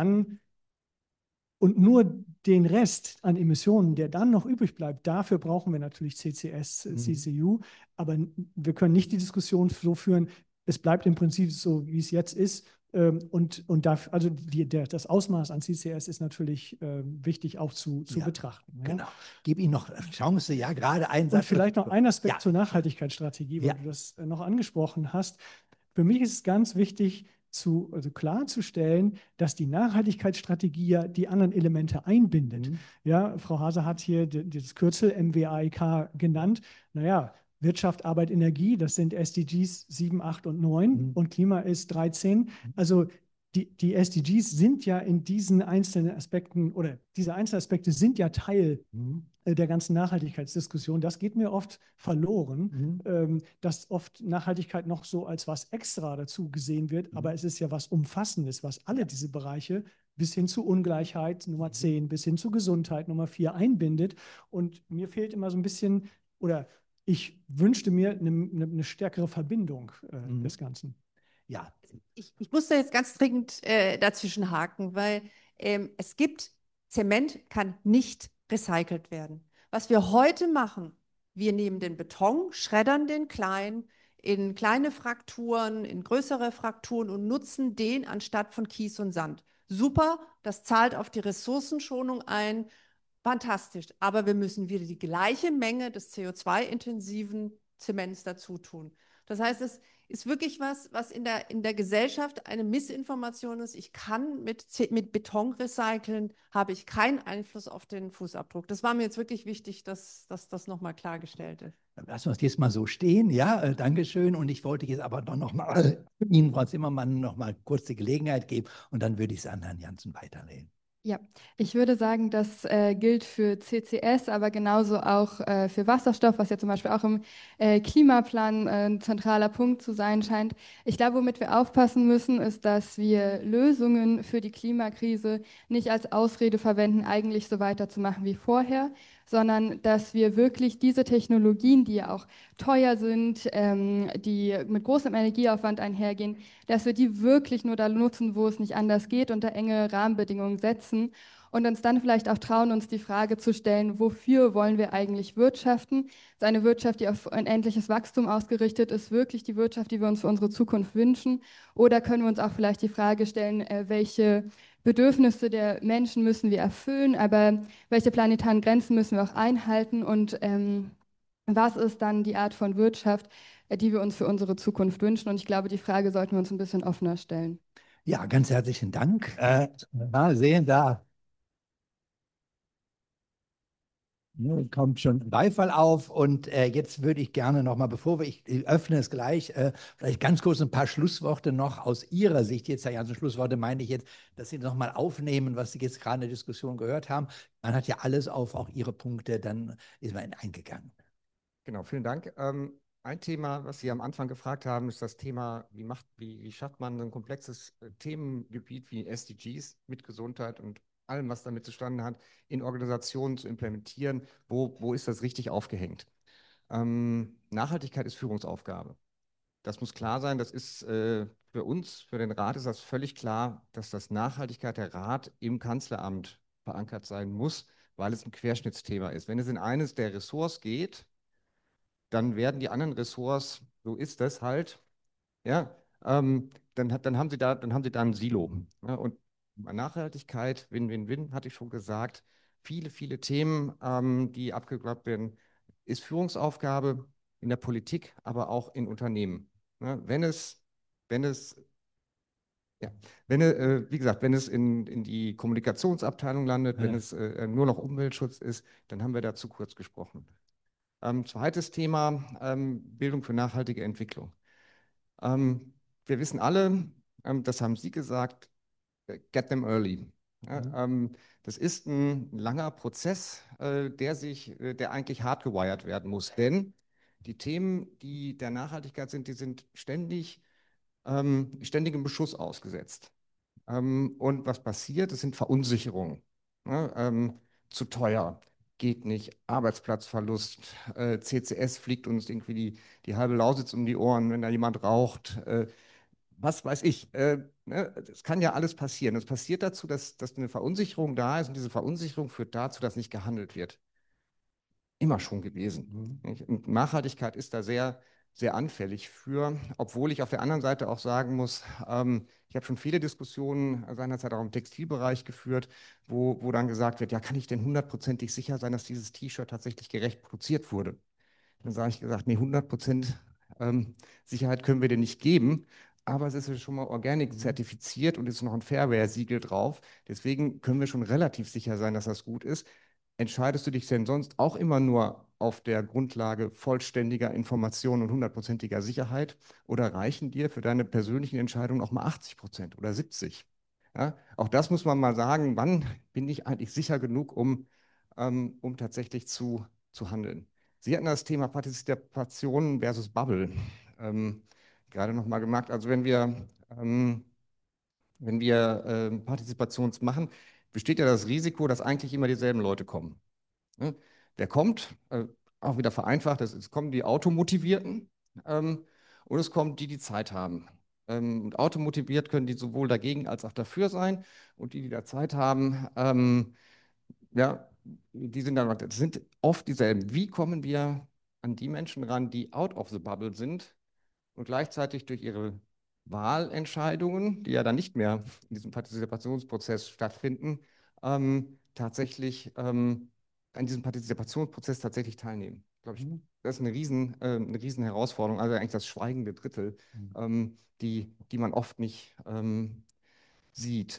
nur den Rest an Emissionen, der dann noch übrig bleibt, dafür brauchen wir natürlich CCS, CCU. Aber wir können nicht die Diskussion so führen, es bleibt im Prinzip so, wie es jetzt ist. Also das Ausmaß an CCS ist natürlich wichtig auch zu betrachten. Ja? Genau. Gib Ihnen noch Chance, ja, gerade einen Satz. Und vielleicht noch ein Aspekt zur Nachhaltigkeitsstrategie, weil du das noch angesprochen hast. Für mich ist es ganz wichtig, klarzustellen, dass die Nachhaltigkeitsstrategie ja die anderen Elemente einbindet. Ja, Frau Hase hat hier das Kürzel MWAEK genannt. Naja, Wirtschaft, Arbeit, Energie, das sind SDGs 7, 8 und 9 und Klima ist 13. Also die SDGs sind ja in diesen einzelnen Aspekten oder diese einzelnen Aspekte sind ja Teil der ganzen Nachhaltigkeitsdiskussion. Das geht mir oft verloren, dass oft Nachhaltigkeit noch so als was extra dazu gesehen wird, aber es ist ja was Umfassendes, was alle diese Bereiche bis hin zu Ungleichheit, Nummer 10, bis hin zu Gesundheit, Nummer 4 einbindet. Und mir fehlt immer so ein bisschen, oder ich wünschte mir eine stärkere Verbindung des Ganzen. Ja. Ich muss da jetzt ganz dringend dazwischen haken, weil Zement kann nicht recycelt werden. Was wir heute machen, wir nehmen den Beton, schreddern den klein, in kleine Frakturen, in größere Frakturen und nutzen den anstatt von Kies und Sand. Super, das zahlt auf die Ressourcenschonung ein. Fantastisch. Aber wir müssen wieder die gleiche Menge des CO2-intensiven Zements dazu tun. Das heißt, es ist wirklich was in der Gesellschaft eine Missinformation ist. Ich kann mit Beton recyceln, habe ich keinen Einfluss auf den Fußabdruck. Das war mir jetzt wirklich wichtig, dass das nochmal klargestellt ist. Dann lassen wir es jetzt mal so stehen. Ja, Dankeschön. Und ich wollte jetzt aber doch noch mal Ihnen, Frau Zimmermann, noch mal kurz die Gelegenheit geben. Und dann würde ich es an Herrn Jansen weiterleiten. Ja, ich würde sagen, das gilt für CCS, aber genauso auch für Wasserstoff, was ja zum Beispiel auch im Klimaplan ein zentraler Punkt zu sein scheint. Ich glaube, womit wir aufpassen müssen, ist, dass wir Lösungen für die Klimakrise nicht als Ausrede verwenden, eigentlich so weiterzumachen wie vorher, sondern dass wir wirklich diese Technologien, die ja auch teuer sind, die mit großem Energieaufwand einhergehen, dass wir die wirklich nur da nutzen, wo es nicht anders geht, unter enge Rahmenbedingungen setzen und uns dann vielleicht auch trauen, uns die Frage zu stellen, wofür wollen wir eigentlich wirtschaften? Ist eine Wirtschaft, die auf unendliches Wachstum ausgerichtet ist, wirklich die Wirtschaft, die wir uns für unsere Zukunft wünschen? Oder können wir uns auch vielleicht die Frage stellen, welche Bedürfnisse der Menschen müssen wir erfüllen, aber welche planetaren Grenzen müssen wir auch einhalten und was ist dann die Art von Wirtschaft, die wir uns für unsere Zukunft wünschen? Und ich glaube, die Frage sollten wir uns ein bisschen offener stellen. Ja, ganz herzlichen Dank. Mal sehen, da kommt schon Beifall auf. Und jetzt würde ich gerne noch mal, ich öffne es gleich, vielleicht ganz kurz ein paar Schlussworte noch aus Ihrer Sicht. Jetzt, Herr Jansen, Schlussworte meine ich jetzt, dass Sie noch mal aufnehmen, was Sie jetzt gerade in der Diskussion gehört haben. Man hat ja alles auf auch Ihre Punkte, dann ist man eingegangen. Genau, vielen Dank. Ein Thema, was Sie am Anfang gefragt haben, ist das Thema, wie schafft man ein komplexes Themengebiet wie SDGs mit Gesundheit und allem, was damit zustande hat, in Organisationen zu implementieren. Wo ist das richtig aufgehängt? Nachhaltigkeit ist Führungsaufgabe. Das muss klar sein. Das ist für uns, für den Rat ist das völlig klar, dass das Nachhaltigkeit der Rat im Kanzleramt verankert sein muss, weil es ein Querschnittsthema ist. Wenn es in eines der Ressorts geht, dann werden die anderen Ressorts, so ist das halt, ja, dann haben sie da ein Silo. Ja, und bei Nachhaltigkeit, Win-Win-Win, hatte ich schon gesagt, viele Themen, die abgeklappt werden, ist Führungsaufgabe in der Politik, aber auch in Unternehmen. Ja, wenn es, ja, wie gesagt, wenn es in die Kommunikationsabteilung landet, wenn es nur noch Umweltschutz ist, dann haben wir da zu kurz gesprochen. Zweites Thema, Bildung für nachhaltige Entwicklung. Wir wissen alle, das haben Sie gesagt, get them early. Ja, das ist ein langer Prozess, der eigentlich hardgewired werden muss. Denn die Themen, die der Nachhaltigkeit sind, die sind ständigem Beschuss ausgesetzt. Und was passiert? Es sind Verunsicherungen. Ja, zu teuer, geht nicht, Arbeitsplatzverlust, CCS fliegt uns irgendwie die halbe Lausitz um die Ohren, wenn da jemand raucht, was weiß ich. Ne? Das kann ja alles passieren. Es passiert dazu, dass eine Verunsicherung da ist und diese Verunsicherung führt dazu, dass nicht gehandelt wird. Immer schon gewesen. Und Nachhaltigkeit ist da sehr anfällig für, obwohl ich auf der anderen Seite auch sagen muss, ich habe schon viele Diskussionen seinerzeit auch im Textilbereich geführt, wo dann gesagt wird, ja, kann ich denn hundertprozentig sicher sein, dass dieses T-Shirt tatsächlich gerecht produziert wurde? Dann sage ich gesagt, nee, 100% Sicherheit können wir dir nicht geben, aber es ist ja schon mal Organic zertifiziert und ist noch ein Fairware-Siegel drauf. Deswegen können wir schon relativ sicher sein, dass das gut ist. Entscheidest du dich denn sonst auch immer nur auf der Grundlage vollständiger Informationen und hundertprozentiger Sicherheit oder reichen dir für deine persönlichen Entscheidungen auch mal 80% oder 70%? Ja, auch das muss man mal sagen, wann bin ich eigentlich sicher genug, um tatsächlich zu handeln? Sie hatten das Thema Partizipation versus Bubble gerade nochmal gemacht. Also wenn wir Partizipations machen, besteht ja das Risiko, dass eigentlich immer dieselben Leute kommen. Ne? Wer kommt, auch wieder vereinfacht, es kommen die Automotivierten und es kommen die Zeit haben. Und automotiviert können die sowohl dagegen als auch dafür sein. Und die da Zeit haben, ja, das sind oft dieselben. Wie kommen wir an die Menschen ran, die out of the bubble sind und gleichzeitig durch ihre Wahlentscheidungen, die ja dann nicht mehr in diesem Partizipationsprozess stattfinden, tatsächlich an diesem Partizipationsprozess tatsächlich teilnehmen. Glaube ich, das ist eine riesen Herausforderung, also eigentlich das schweigende Drittel, die man oft nicht sieht.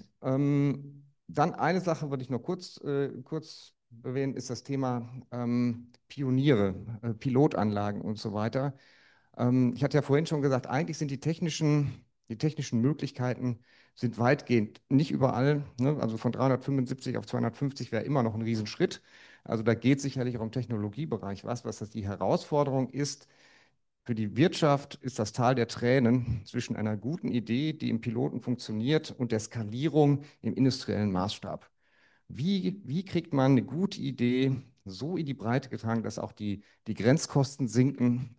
Dann eine Sache würde ich noch kurz erwähnen, ist das Thema Pioniere, Pilotanlagen und so weiter. Ich hatte ja vorhin schon gesagt, eigentlich sind die technischen Möglichkeiten sind weitgehend nicht überall, ne? Also von 375 auf 250 wäre immer noch ein Riesenschritt. Also da geht sicherlich auch im Technologiebereich was das die Herausforderung ist. Für die Wirtschaft ist das Tal der Tränen zwischen einer guten Idee, die im Piloten funktioniert, und der Skalierung im industriellen Maßstab. Wie kriegt man eine gute Idee so in die Breite getragen, dass auch die Grenzkosten sinken?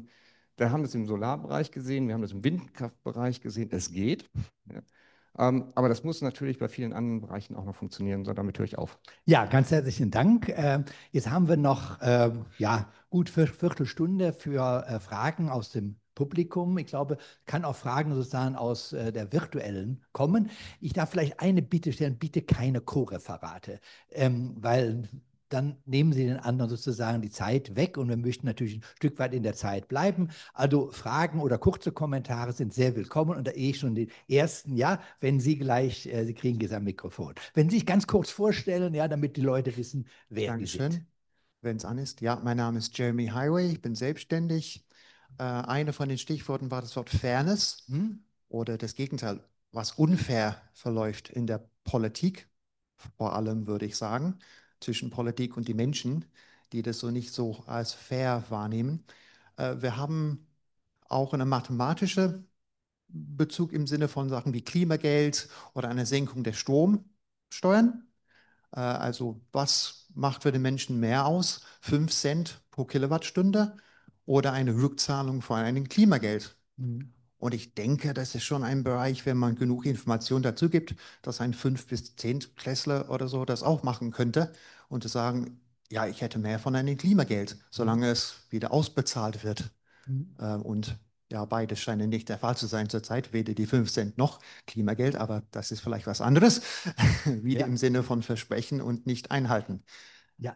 Wir haben das im Solarbereich gesehen, wir haben das im Windkraftbereich gesehen. Es geht. Ja. Aber das muss natürlich bei vielen anderen Bereichen auch noch funktionieren. So, damit höre ich auf. Ja, ganz herzlichen Dank. Jetzt haben wir noch ja, gut Viertelstunde für Fragen aus dem Publikum. Ich glaube, kann auch Fragen sozusagen aus der virtuellen kommen. Ich darf vielleicht eine Bitte stellen, bitte keine Co-Referate, weil dann nehmen Sie den anderen sozusagen die Zeit weg und wir möchten natürlich ein Stück weit in der Zeit bleiben. Also Fragen oder kurze Kommentare sind sehr willkommen und da schon den ersten, ja, wenn Sie gleich, Sie kriegen jetzt ein Mikrofon. Wenn Sie sich ganz kurz vorstellen, ja, damit die Leute wissen, wer Sie sind. Dankeschön, wenn es an ist. Ja, mein Name ist Jeremy Highway, ich bin selbstständig. Eine von den Stichworten war das Wort Fairness oder das Gegenteil, was unfair verläuft in der Politik, vor allem würde ich sagen, zwischen Politik und die Menschen, die das so nicht so als fair wahrnehmen. Wir haben auch einen mathematischen Bezug im Sinne von Sachen wie Klimageld oder eine Senkung der Stromsteuern. Also was macht für den Menschen mehr aus? 5 Cent pro Kilowattstunde oder eine Rückzahlung von einem Klimageld? Und ich denke, das ist schon ein Bereich, wenn man genug Information dazu gibt, dass ein 5- bis 10-Klässler oder so das auch machen könnte und zu sagen, ja, ich hätte mehr von einem Klimageld, solange es wieder ausbezahlt wird. Und ja, beides scheinen nicht der Fall zu sein zurzeit, weder die 5 Cent noch Klimageld, aber das ist vielleicht was anderes, wieder im Sinne von Versprechen und nicht einhalten. Ja.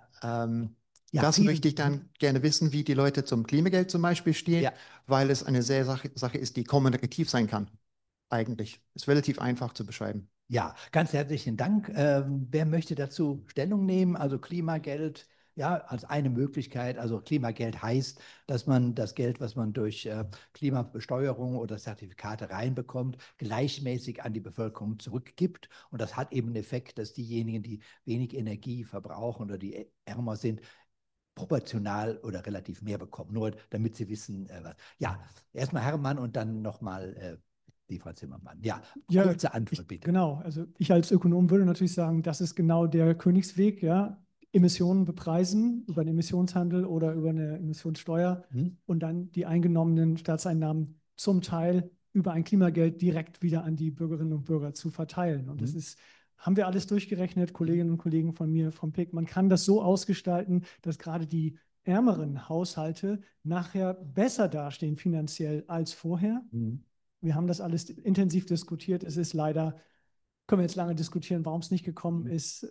Ja, das möchte ich dann gerne wissen, wie die Leute zum Klimageld zum Beispiel stehen, weil es eine sehr Sache ist, die kommunikativ sein kann. Eigentlich. Ist relativ einfach zu beschreiben. Ja, ganz herzlichen Dank. Wer möchte dazu Stellung nehmen? Also Klimageld, ja, als eine Möglichkeit. Also Klimageld heißt, dass man das Geld, was man durch Klimabesteuerung oder Zertifikate reinbekommt, gleichmäßig an die Bevölkerung zurückgibt. Und das hat eben einen Effekt, dass diejenigen, die wenig Energie verbrauchen oder die ärmer sind, proportional oder relativ mehr bekommen. Nur damit Sie wissen, was. Ja, erstmal Hermann und dann nochmal die Frau Zimmermann. Ja, kurze Antwort bitte. Genau, also ich als Ökonom würde natürlich sagen, das ist genau der Königsweg, ja. Emissionen bepreisen über einen Emissionshandel oder über eine Emissionssteuer und dann die eingenommenen Staatseinnahmen zum Teil über ein Klimageld direkt wieder an die Bürgerinnen und Bürger zu verteilen. Und das ist, haben wir alles durchgerechnet, Kolleginnen und Kollegen von mir, vom PIC. Man kann das so ausgestalten, dass gerade die ärmeren Haushalte nachher besser dastehen finanziell als vorher. Wir haben das alles intensiv diskutiert. Es ist leider, können wir jetzt lange diskutieren, warum es nicht gekommen ist,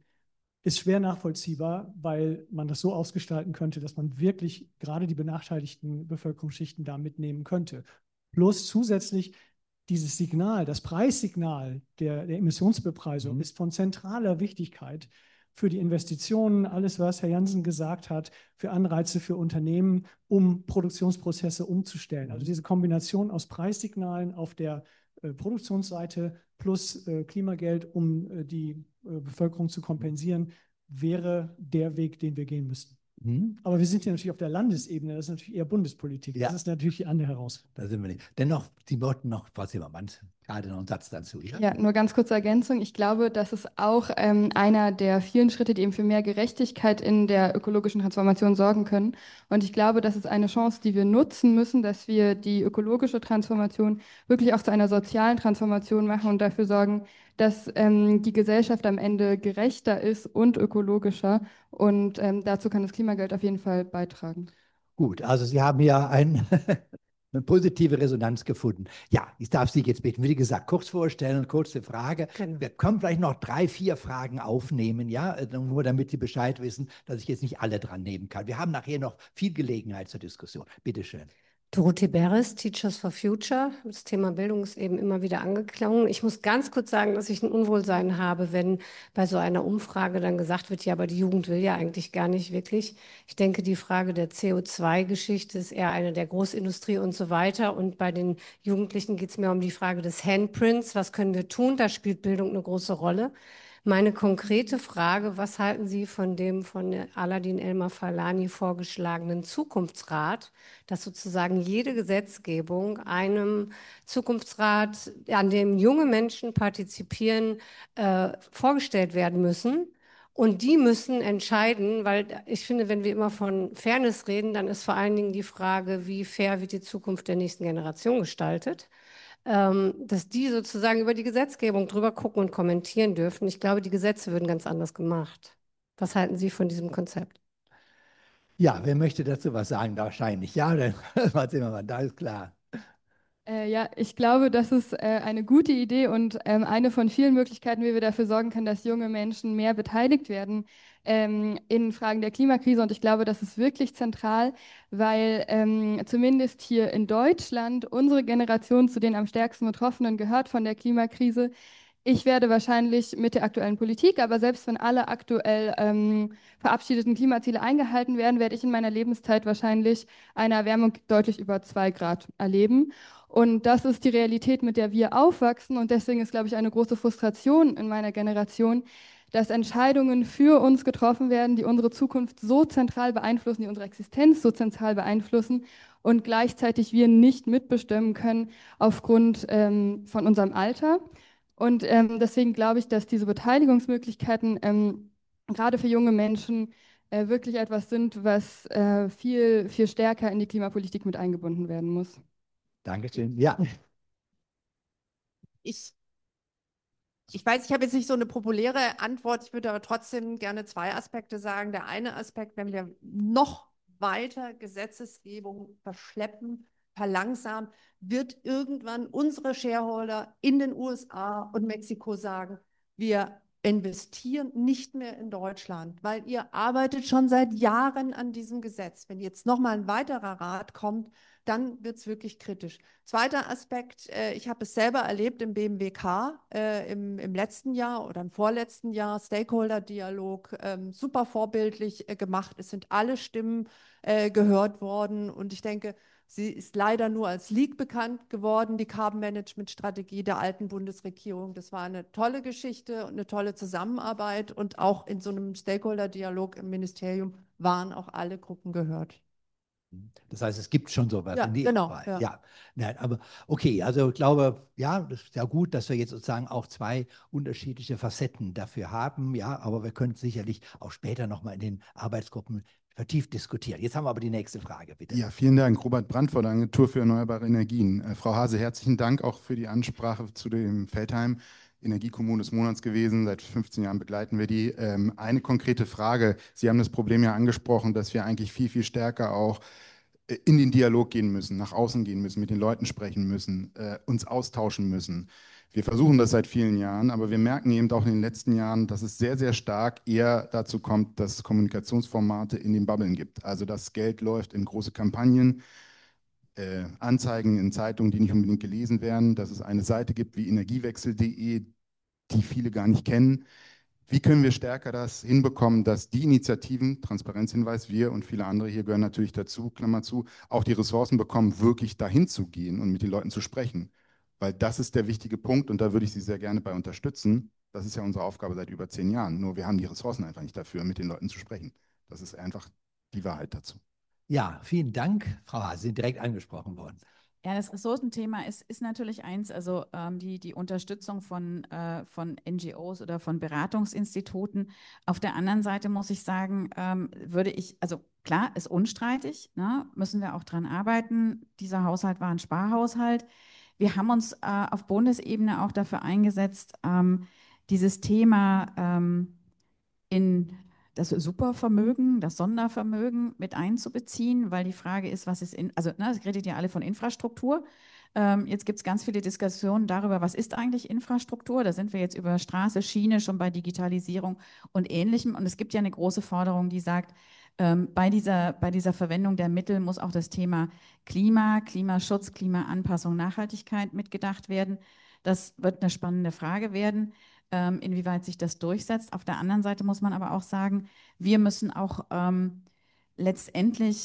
ist schwer nachvollziehbar, weil man das so ausgestalten könnte, dass man wirklich gerade die benachteiligten Bevölkerungsschichten da mitnehmen könnte. Plus zusätzlich dieses Signal, das Preissignal der Emissionsbepreisung ist von zentraler Wichtigkeit für die Investitionen, alles, was Herr Jansen gesagt hat, für Anreize für Unternehmen, um Produktionsprozesse umzustellen. Also diese Kombination aus Preissignalen auf der Produktionsseite plus Klimageld, um die Bevölkerung zu kompensieren, wäre der Weg, den wir gehen müssten. Aber wir sind hier natürlich auf der Landesebene, das ist natürlich eher Bundespolitik. Ja. Das ist natürlich die andere Herausforderung. Da sind wir nicht. Dennoch, Sie wollten noch, Frau Zimmermann, gerade noch einen Satz dazu. Ja, nur ganz kurze Ergänzung. Ich glaube, das ist auch einer der vielen Schritte, die eben für mehr Gerechtigkeit in der ökologischen Transformation sorgen können. Und ich glaube, das ist eine Chance, die wir nutzen müssen, dass wir die ökologische Transformation wirklich auch zu einer sozialen Transformation machen und dafür sorgen, dass die Gesellschaft am Ende gerechter ist und ökologischer. Und dazu kann das Klimageld auf jeden Fall beitragen. Gut, also Sie haben ja ein eine positive Resonanz gefunden. Ja, ich darf Sie jetzt bitten, wie gesagt, kurz vorstellen, kurze Frage. Genau. Wir können vielleicht noch 3, 4 Fragen aufnehmen, ja, nur damit Sie Bescheid wissen, dass ich jetzt nicht alle dran nehmen kann. Wir haben nachher noch viel Gelegenheit zur Diskussion. Bitte schön. Dorothee Beres, Teachers for Future. Das Thema Bildung ist eben immer wieder angeklungen. Ich muss ganz kurz sagen, dass ich ein Unwohlsein habe, wenn bei so einer Umfrage dann gesagt wird, ja, aber die Jugend will ja eigentlich gar nicht wirklich. Ich denke, die Frage der CO2-Geschichte ist eher eine der Großindustrie und so weiter. Und bei den Jugendlichen geht es mehr um die Frage des Handprints. Was können wir tun? Da spielt Bildung eine große Rolle. Meine konkrete Frage, was halten Sie von dem von Aladin El-Mafalani vorgeschlagenen Zukunftsrat, dass sozusagen jede Gesetzgebung einem Zukunftsrat, an dem junge Menschen partizipieren, vorgestellt werden müssen? Und die müssen entscheiden, weil ich finde, wenn wir immer von Fairness reden, dann ist vor allen Dingen die Frage, wie fair wird die Zukunft der nächsten Generation gestaltet, dass die sozusagen über die Gesetzgebung drüber gucken und kommentieren dürfen. Ich glaube, die Gesetze würden ganz anders gemacht. Was halten Sie von diesem Konzept? Ja, wer möchte dazu was sagen? Wahrscheinlich. Ja, dann mal sehen wir mal, da ist klar. Ja, ich glaube, das ist eine gute Idee und eine von vielen Möglichkeiten, wie wir dafür sorgen können, dass junge Menschen mehr beteiligt werden in Fragen der Klimakrise. Und ich glaube, das ist wirklich zentral, weil zumindest hier in Deutschland unsere Generation zu den am stärksten Betroffenen gehört von der Klimakrise. Ich werde wahrscheinlich mit der aktuellen Politik, aber selbst wenn alle aktuell verabschiedeten Klimaziele eingehalten werden, werde ich in meiner Lebenszeit wahrscheinlich eine Erwärmung deutlich über 2 Grad erleben. Und das ist die Realität, mit der wir aufwachsen. Und deswegen ist, glaube ich, eine große Frustration in meiner Generation, dass Entscheidungen für uns getroffen werden, die unsere Zukunft so zentral beeinflussen, die unsere Existenz so zentral beeinflussen und gleichzeitig wir nicht mitbestimmen können aufgrund von unserem Alter. Und deswegen glaube ich, dass diese Beteiligungsmöglichkeiten gerade für junge Menschen wirklich etwas sind, was viel, viel stärker in die Klimapolitik mit eingebunden werden muss. Dankeschön. Ja. Ich weiß, ich habe jetzt nicht so eine populäre Antwort, ich würde aber trotzdem gerne 2 Aspekte sagen. Der eine Aspekt, wenn wir noch weiter Gesetzesgebung verschleppen, verlangsamen, wird irgendwann unsere Shareholder in den USA und Mexiko sagen, wir investieren nicht mehr in Deutschland, weil ihr arbeitet schon seit Jahren an diesem Gesetz. Wenn jetzt nochmal ein weiterer Rat kommt, dann wird es wirklich kritisch. Zweiter Aspekt, ich habe es selber erlebt im BMWK im letzten Jahr oder im vorletzten Jahr, Stakeholder-Dialog, super vorbildlich gemacht. Es sind alle Stimmen gehört worden und ich denke, sie ist leider nur als Leak bekannt geworden, die Carbon-Management-Strategie der alten Bundesregierung. Das war eine tolle Geschichte und eine tolle Zusammenarbeit und auch in so einem Stakeholder-Dialog im Ministerium waren auch alle Gruppen gehört. Das heißt, es gibt schon sowas Ja, in die genau, Arbeit. ja. Ja, nein, aber okay, also ich glaube, ja, das ist ja gut, dass wir jetzt sozusagen auch 2 unterschiedliche Facetten dafür haben, ja, aber wir können sicherlich auch später nochmal in den Arbeitsgruppen vertieft diskutieren. Jetzt haben wir aber die nächste Frage, bitte. Ja, vielen Dank. Robert Brandt von der Agentur für Erneuerbare Energien. Frau Hase, herzlichen Dank auch für die Ansprache zu dem Feldheim. Energiekommune des Monats gewesen. Seit 15 Jahren begleiten wir die. Eine konkrete Frage. Sie haben das Problem ja angesprochen, dass wir eigentlich viel, viel stärker auch in den Dialog gehen müssen, nach außen gehen müssen, mit den Leuten sprechen müssen, uns austauschen müssen. Wir versuchen das seit vielen Jahren, aber wir merken eben auch in den letzten Jahren, dass es sehr, sehr stark eher dazu kommt, dass es Kommunikationsformate in den Bubblen gibt. Also das Geld läuft in große Kampagnen, Anzeigen in Zeitungen, die nicht unbedingt gelesen werden, dass es eine Seite gibt wie energiewechsel.de, die viele gar nicht kennen. Wie können wir stärker das hinbekommen, dass die Initiativen, Transparenzhinweis, wir und viele andere hier gehören natürlich dazu, Klammer zu, auch die Ressourcen bekommen, wirklich dahin zu gehen und mit den Leuten zu sprechen? Weil das ist der wichtige Punkt und da würde ich Sie sehr gerne bei unterstützen. Das ist ja unsere Aufgabe seit über 10 Jahren. Nur wir haben die Ressourcen einfach nicht dafür, mit den Leuten zu sprechen. Das ist einfach die Wahrheit dazu. Ja, vielen Dank, Frau Hase, Sie sind direkt angesprochen worden. Ja, das Ressourcenthema ist natürlich eins, also die Unterstützung von NGOs oder von Beratungsinstituten. Auf der anderen Seite muss ich sagen, also klar, ist unstreitig, ne, müssen wir auch dran arbeiten. Dieser Haushalt war ein Sparhaushalt. Wir haben uns auf Bundesebene auch dafür eingesetzt, dieses Thema in das Supervermögen, das Sondervermögen mit einzubeziehen, weil die Frage ist, was ist es redet ja alle von Infrastruktur. Jetzt gibt es ganz viele Diskussionen darüber, was ist eigentlich Infrastruktur? Da sind wir jetzt über Straße, Schiene schon bei Digitalisierung und Ähnlichem. Und es gibt ja eine große Forderung, die sagt, bei dieser Verwendung der Mittel muss auch das Thema Klimaschutz, Klimaanpassung, Nachhaltigkeit mitgedacht werden. Das wird eine spannende Frage werden, inwieweit sich das durchsetzt. Auf der anderen Seite muss man aber auch sagen, wir müssen auch letztendlich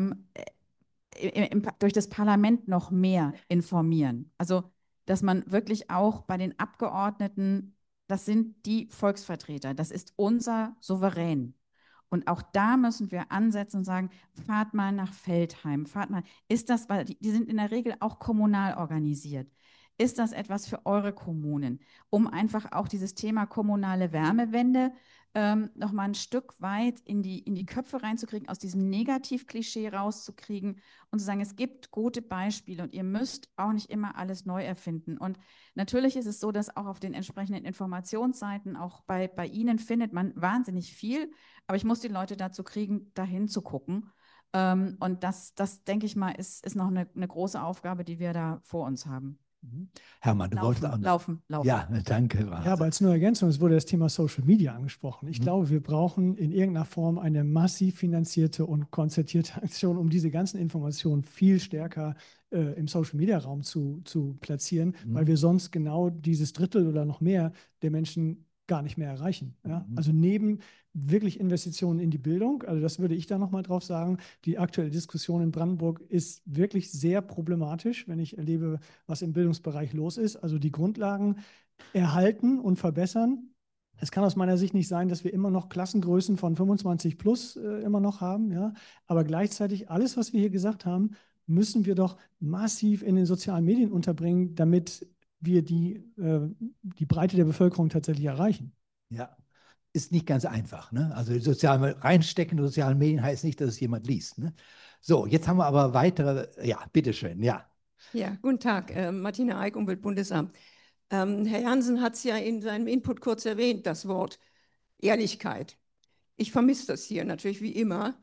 durch das Parlament noch mehr informieren. Also, dass man wirklich auch bei den Abgeordneten, das sind die Volksvertreter, das ist unser Souverän. Und auch da müssen wir ansetzen und sagen, fahrt mal nach Veltheim, fahrt mal. Ist das, weil die sind in der Regel auch kommunal organisiert. Ist das etwas für eure Kommunen, um einfach auch dieses Thema kommunale Wärmewende noch mal ein Stück weit in die Köpfe reinzukriegen, aus diesem Negativklischee rauszukriegen und zu sagen, es gibt gute Beispiele und ihr müsst auch nicht immer alles neu erfinden. Und natürlich ist es so, dass auch auf den entsprechenden Informationsseiten, auch bei Ihnen findet man wahnsinnig viel, aber ich muss die Leute dazu kriegen, dahin zu gucken. Und das denke ich mal, ist noch eine große Aufgabe, die wir da vor uns haben. Hermann, du wolltest auch noch. Laufen. Ja, danke. Ja, aber als nur Ergänzung, es wurde das Thema Social Media angesprochen. Ich glaube, wir brauchen in irgendeiner Form eine massiv finanzierte und konzertierte Aktion, um diese ganzen Informationen viel stärker im Social Media Raum zu platzieren, weil wir sonst genau dieses Drittel oder noch mehr der Menschen gar nicht mehr erreichen. Ja? Also neben wirklich Investitionen in die Bildung, also das würde ich da nochmal drauf sagen, die aktuelle Diskussion in Brandenburg ist wirklich sehr problematisch, wenn ich erlebe, was im Bildungsbereich los ist. Also die Grundlagen erhalten und verbessern. Es kann aus meiner Sicht nicht sein, dass wir immer noch Klassengrößen von 25 plus immer noch haben, ja? Aber gleichzeitig alles, was wir hier gesagt haben, müssen wir doch massiv in den sozialen Medien unterbringen, damit wir die Breite der Bevölkerung tatsächlich erreichen. Ja, ist nicht ganz einfach. Ne? Also reinstecken in sozialen Medien heißt nicht, dass es jemand liest. Ne? So, jetzt haben wir aber weitere, ja, bitteschön, ja. Ja, guten Tag, Martina Eick, Umweltbundesamt. Herr Jansen hat es ja in seinem Input kurz erwähnt, das Wort Ehrlichkeit. Ich vermisse das hier natürlich wie immer.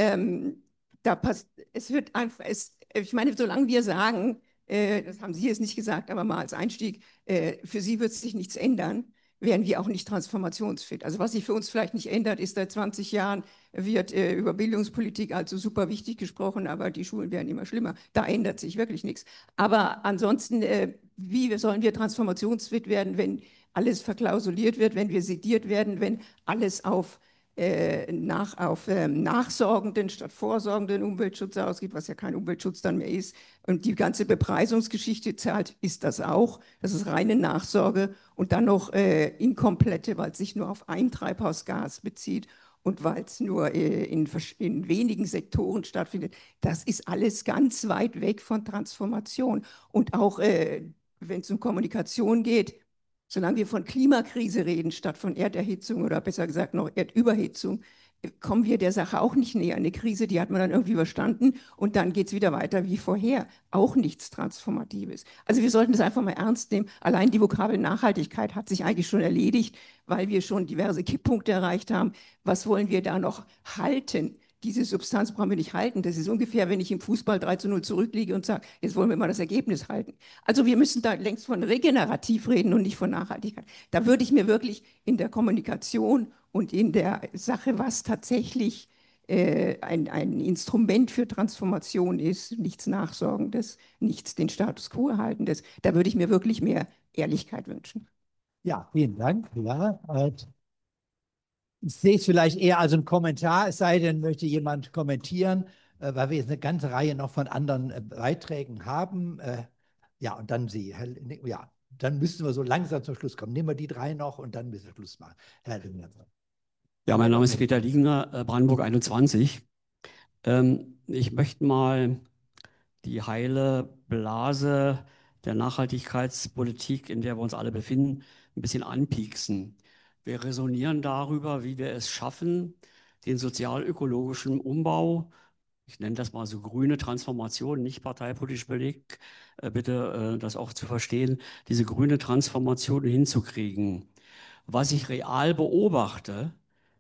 Es wird einfach, ich meine, solange wir sagen, das haben Sie jetzt nicht gesagt, aber mal als Einstieg, für Sie wird sich nichts ändern, wären wir auch nicht transformationsfit. Also was sich für uns vielleicht nicht ändert, ist, seit 20 Jahren wird über Bildungspolitik also super wichtig gesprochen, aber die Schulen werden immer schlimmer. Da ändert sich wirklich nichts. Aber ansonsten, wie sollen wir transformationsfit werden, wenn alles verklausuliert wird, wenn wir sediert werden, wenn alles auf nachsorgenden statt vorsorgenden Umweltschutz ausgeht, was ja kein Umweltschutz dann mehr ist. Und die ganze Bepreisungsgeschichte zahlt, ist das auch. Das ist reine Nachsorge und dann noch inkomplette, weil es sich nur auf ein Treibhausgas bezieht und weil es nur in wenigen Sektoren stattfindet. Das ist alles ganz weit weg von Transformation. Und auch wenn es um Kommunikation geht, solange wir von Klimakrise reden, statt von Erderhitzung oder besser gesagt noch Erdüberhitzung, kommen wir der Sache auch nicht näher. Eine Krise, die hat man dann irgendwie überstanden und dann geht es wieder weiter wie vorher. Auch nichts Transformatives. Also wir sollten das einfach mal ernst nehmen. Allein die Vokabel Nachhaltigkeit hat sich eigentlich schon erledigt, weil wir schon diverse Kipppunkte erreicht haben. Was wollen wir da noch halten? Diese Substanz brauchen wir nicht halten. Das ist ungefähr, wenn ich im Fußball 3:0 zurückliege und sage, jetzt wollen wir mal das Ergebnis halten. Also wir müssen da längst von regenerativ reden und nicht von Nachhaltigkeit. Da würde ich mir wirklich in der Kommunikation und in der Sache, was tatsächlich ein Instrument für Transformation ist, nichts Nachsorgendes, nichts den Status quo erhaltendes, da würde ich mir wirklich mehr Ehrlichkeit wünschen. Ja, vielen Dank. Ja, ich sehe es vielleicht eher als einen Kommentar, es sei denn, möchte jemand kommentieren, weil wir jetzt eine ganze Reihe noch von anderen Beiträgen haben. Ja, und dann Sie, ja, dann müssen wir so langsam zum Schluss kommen. Nehmen wir die drei noch und dann müssen wir Schluss machen. Herr Lindner. Ja, mein Name ist Peter Liegner, Brandenburg 21. Ich möchte mal die heile Blase der Nachhaltigkeitspolitik, in der wir uns alle befinden, ein bisschen anpieksen. Wir resonieren darüber, wie wir es schaffen, den sozial-ökologischen Umbau, ich nenne das mal so grüne Transformation, nicht parteipolitisch belegt, bitte das auch zu verstehen, diese grüne Transformation hinzukriegen. Was ich real beobachte,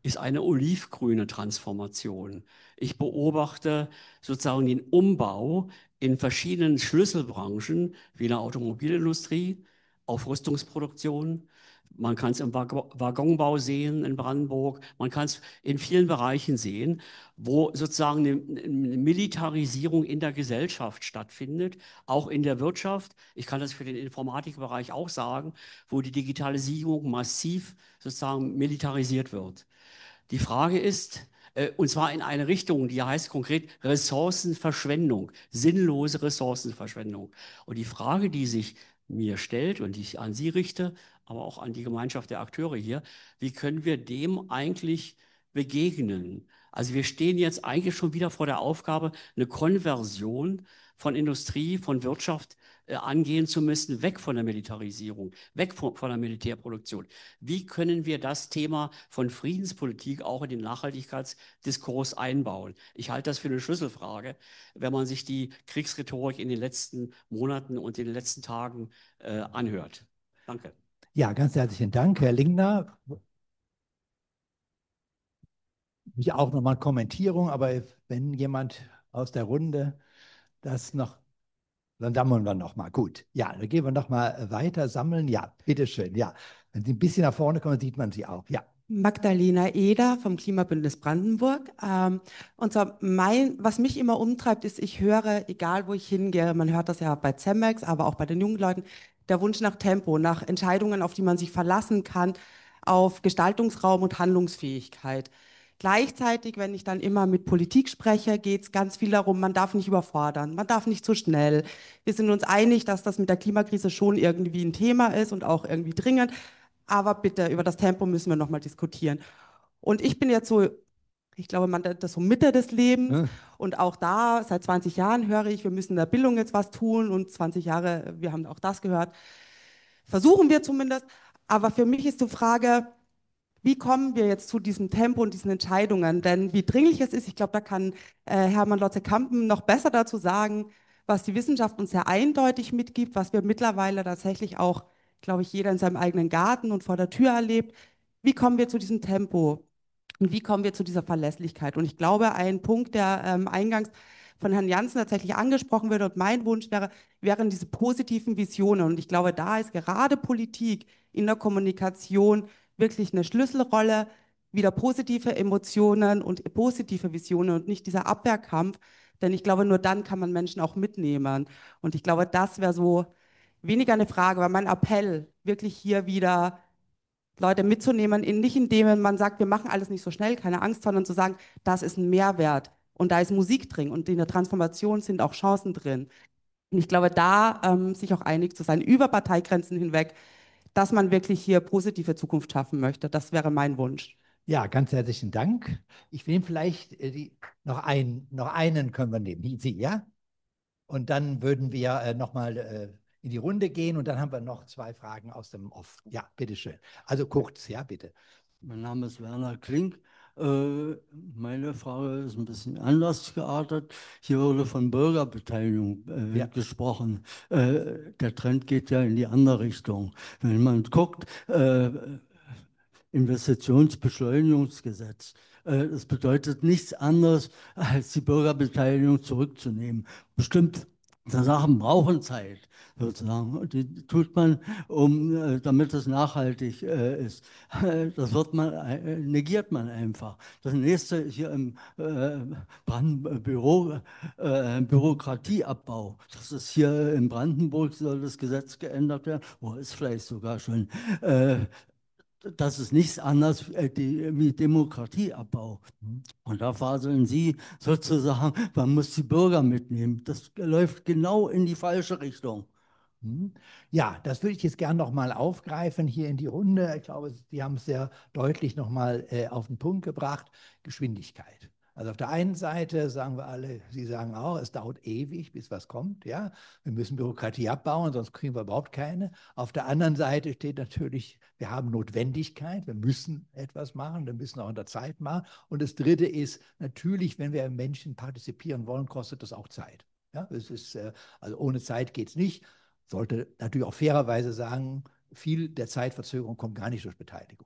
ist eine olivgrüne Transformation. Ich beobachte sozusagen den Umbau in verschiedenen Schlüsselbranchen wie in der Automobilindustrie, Aufrüstungsproduktion. Man kann es im Waggonbau sehen in Brandenburg. Man kann es in vielen Bereichen sehen, wo sozusagen eine Militarisierung in der Gesellschaft stattfindet, auch in der Wirtschaft. Ich kann das für den Informatikbereich auch sagen, wo die Digitalisierung massiv sozusagen militarisiert wird. Die Frage ist, und zwar in eine Richtung, die heißt konkret Ressourcenverschwendung, sinnlose Ressourcenverschwendung. Und die Frage, die sich mir stellt und die ich an Sie richte, aber auch an die Gemeinschaft der Akteure hier, wie können wir dem eigentlich begegnen? Also wir stehen jetzt eigentlich schon wieder vor der Aufgabe, eine Konversion von Industrie, von Wirtschaft angehen zu müssen, weg von der Militarisierung, weg von der Militärproduktion. Wie können wir das Thema von Friedenspolitik auch in den Nachhaltigkeitsdiskurs einbauen? Ich halte das für eine Schlüsselfrage, wenn man sich die Kriegsrhetorik in den letzten Monaten und in den letzten Tagen anhört. Danke. Ja, ganz herzlichen Dank, Herr Lingner. Ich auch nochmal Kommentierung, aber wenn jemand aus der Runde das noch, dann sammeln wir nochmal. Gut, ja, dann gehen wir nochmal weiter sammeln. Ja, bitteschön, ja. Wenn Sie ein bisschen nach vorne kommen, sieht man Sie auch, ja. Magdalena Eder vom Klimabündnis Brandenburg. Und zwar was mich immer umtreibt, ist, ich höre, egal wo ich hingehe, man hört das ja bei Cemex, aber auch bei den jungen Leuten, der Wunsch nach Tempo, nach Entscheidungen, auf die man sich verlassen kann, auf Gestaltungsraum und Handlungsfähigkeit. Gleichzeitig, wenn ich dann immer mit Politik spreche, geht es ganz viel darum, man darf nicht überfordern, man darf nicht zu schnell. Wir sind uns einig, dass das mit der Klimakrise schon irgendwie ein Thema ist und auch irgendwie dringend. Aber bitte, über das Tempo müssen wir nochmal diskutieren. Und ich bin jetzt so, ich glaube, man nennt das so Mitte des Lebens. Ja. Und auch da, seit 20 Jahren höre ich, wir müssen in der Bildung jetzt was tun. Und 20 Jahre, wir haben auch das gehört. Versuchen wir zumindest. Aber für mich ist die Frage, wie kommen wir jetzt zu diesem Tempo und diesen Entscheidungen? Denn wie dringlich es ist, ich glaube, da kann Hermann Lotze-Kampen noch besser dazu sagen, was die Wissenschaft uns sehr eindeutig mitgibt, was wir mittlerweile tatsächlich auch, glaube ich, jeder in seinem eigenen Garten und vor der Tür erlebt. Wie kommen wir zu diesem Tempo? Und wie kommen wir zu dieser Verlässlichkeit? Und ich glaube, ein Punkt, der eingangs von Herrn Janssen tatsächlich angesprochen wird und mein Wunsch wären diese positiven Visionen. Und ich glaube, da ist gerade Politik in der Kommunikation wirklich eine Schlüsselrolle, wieder positive Emotionen und positive Visionen und nicht dieser Abwehrkampf. Denn ich glaube, nur dann kann man Menschen auch mitnehmen. Und ich glaube, das wäre so weniger eine Frage, weil mein Appell wirklich hier wieder Leute mitzunehmen, nicht indem man sagt, wir machen alles nicht so schnell, keine Angst, sondern zu sagen, das ist ein Mehrwert und da ist Musik drin und in der Transformation sind auch Chancen drin. Und ich glaube, da sich auch einig zu sein, über Parteigrenzen hinweg, dass man wirklich hier positive Zukunft schaffen möchte. Das wäre mein Wunsch. Ja, ganz herzlichen Dank. Ich nehme vielleicht noch einen können wir nehmen. Sie, ja? Und dann würden wir nochmal in die Runde gehen und dann haben wir noch 2 Fragen aus dem Off. Ja, bitteschön. Also kurz, ja, bitte. Mein Name ist Werner Klink. Meine Frage ist ein bisschen anders geartet. Hier wurde von Bürgerbeteiligung gesprochen. Der Trend geht ja in die andere Richtung. Wenn man guckt, Investitionsbeschleunigungsgesetz, das bedeutet nichts anderes, als die Bürgerbeteiligung zurückzunehmen. Bestimmte Sachen brauchen Zeit, sozusagen. Die tut man, damit es nachhaltig ist. Das negiert man einfach. Das nächste hier im Bürokratieabbau. Das ist hier in Brandenburg, soll das Gesetz geändert werden. Ist vielleicht sogar schon. Das ist nichts anderes wie Demokratieabbau. Und da faseln Sie sozusagen, man muss die Bürger mitnehmen. Das läuft genau in die falsche Richtung. Ja, das würde ich jetzt gerne nochmal aufgreifen hier in die Runde. Ich glaube, Sie haben es sehr deutlich nochmal auf den Punkt gebracht. Geschwindigkeit. Also auf der einen Seite sagen wir alle, Sie sagen auch, es dauert ewig, bis was kommt. Ja? Wir müssen Bürokratie abbauen, sonst kriegen wir überhaupt keine. Auf der anderen Seite steht natürlich, wir haben Notwendigkeit, wir müssen etwas machen, wir müssen auch in der Zeit machen. Und das Dritte ist natürlich, wenn wir Menschen partizipieren wollen, kostet das auch Zeit. Ja? Es ist, also ohne Zeit geht es nicht. Sollte natürlich auch fairerweise sagen, viel der Zeitverzögerung kommt gar nicht durch Beteiligung.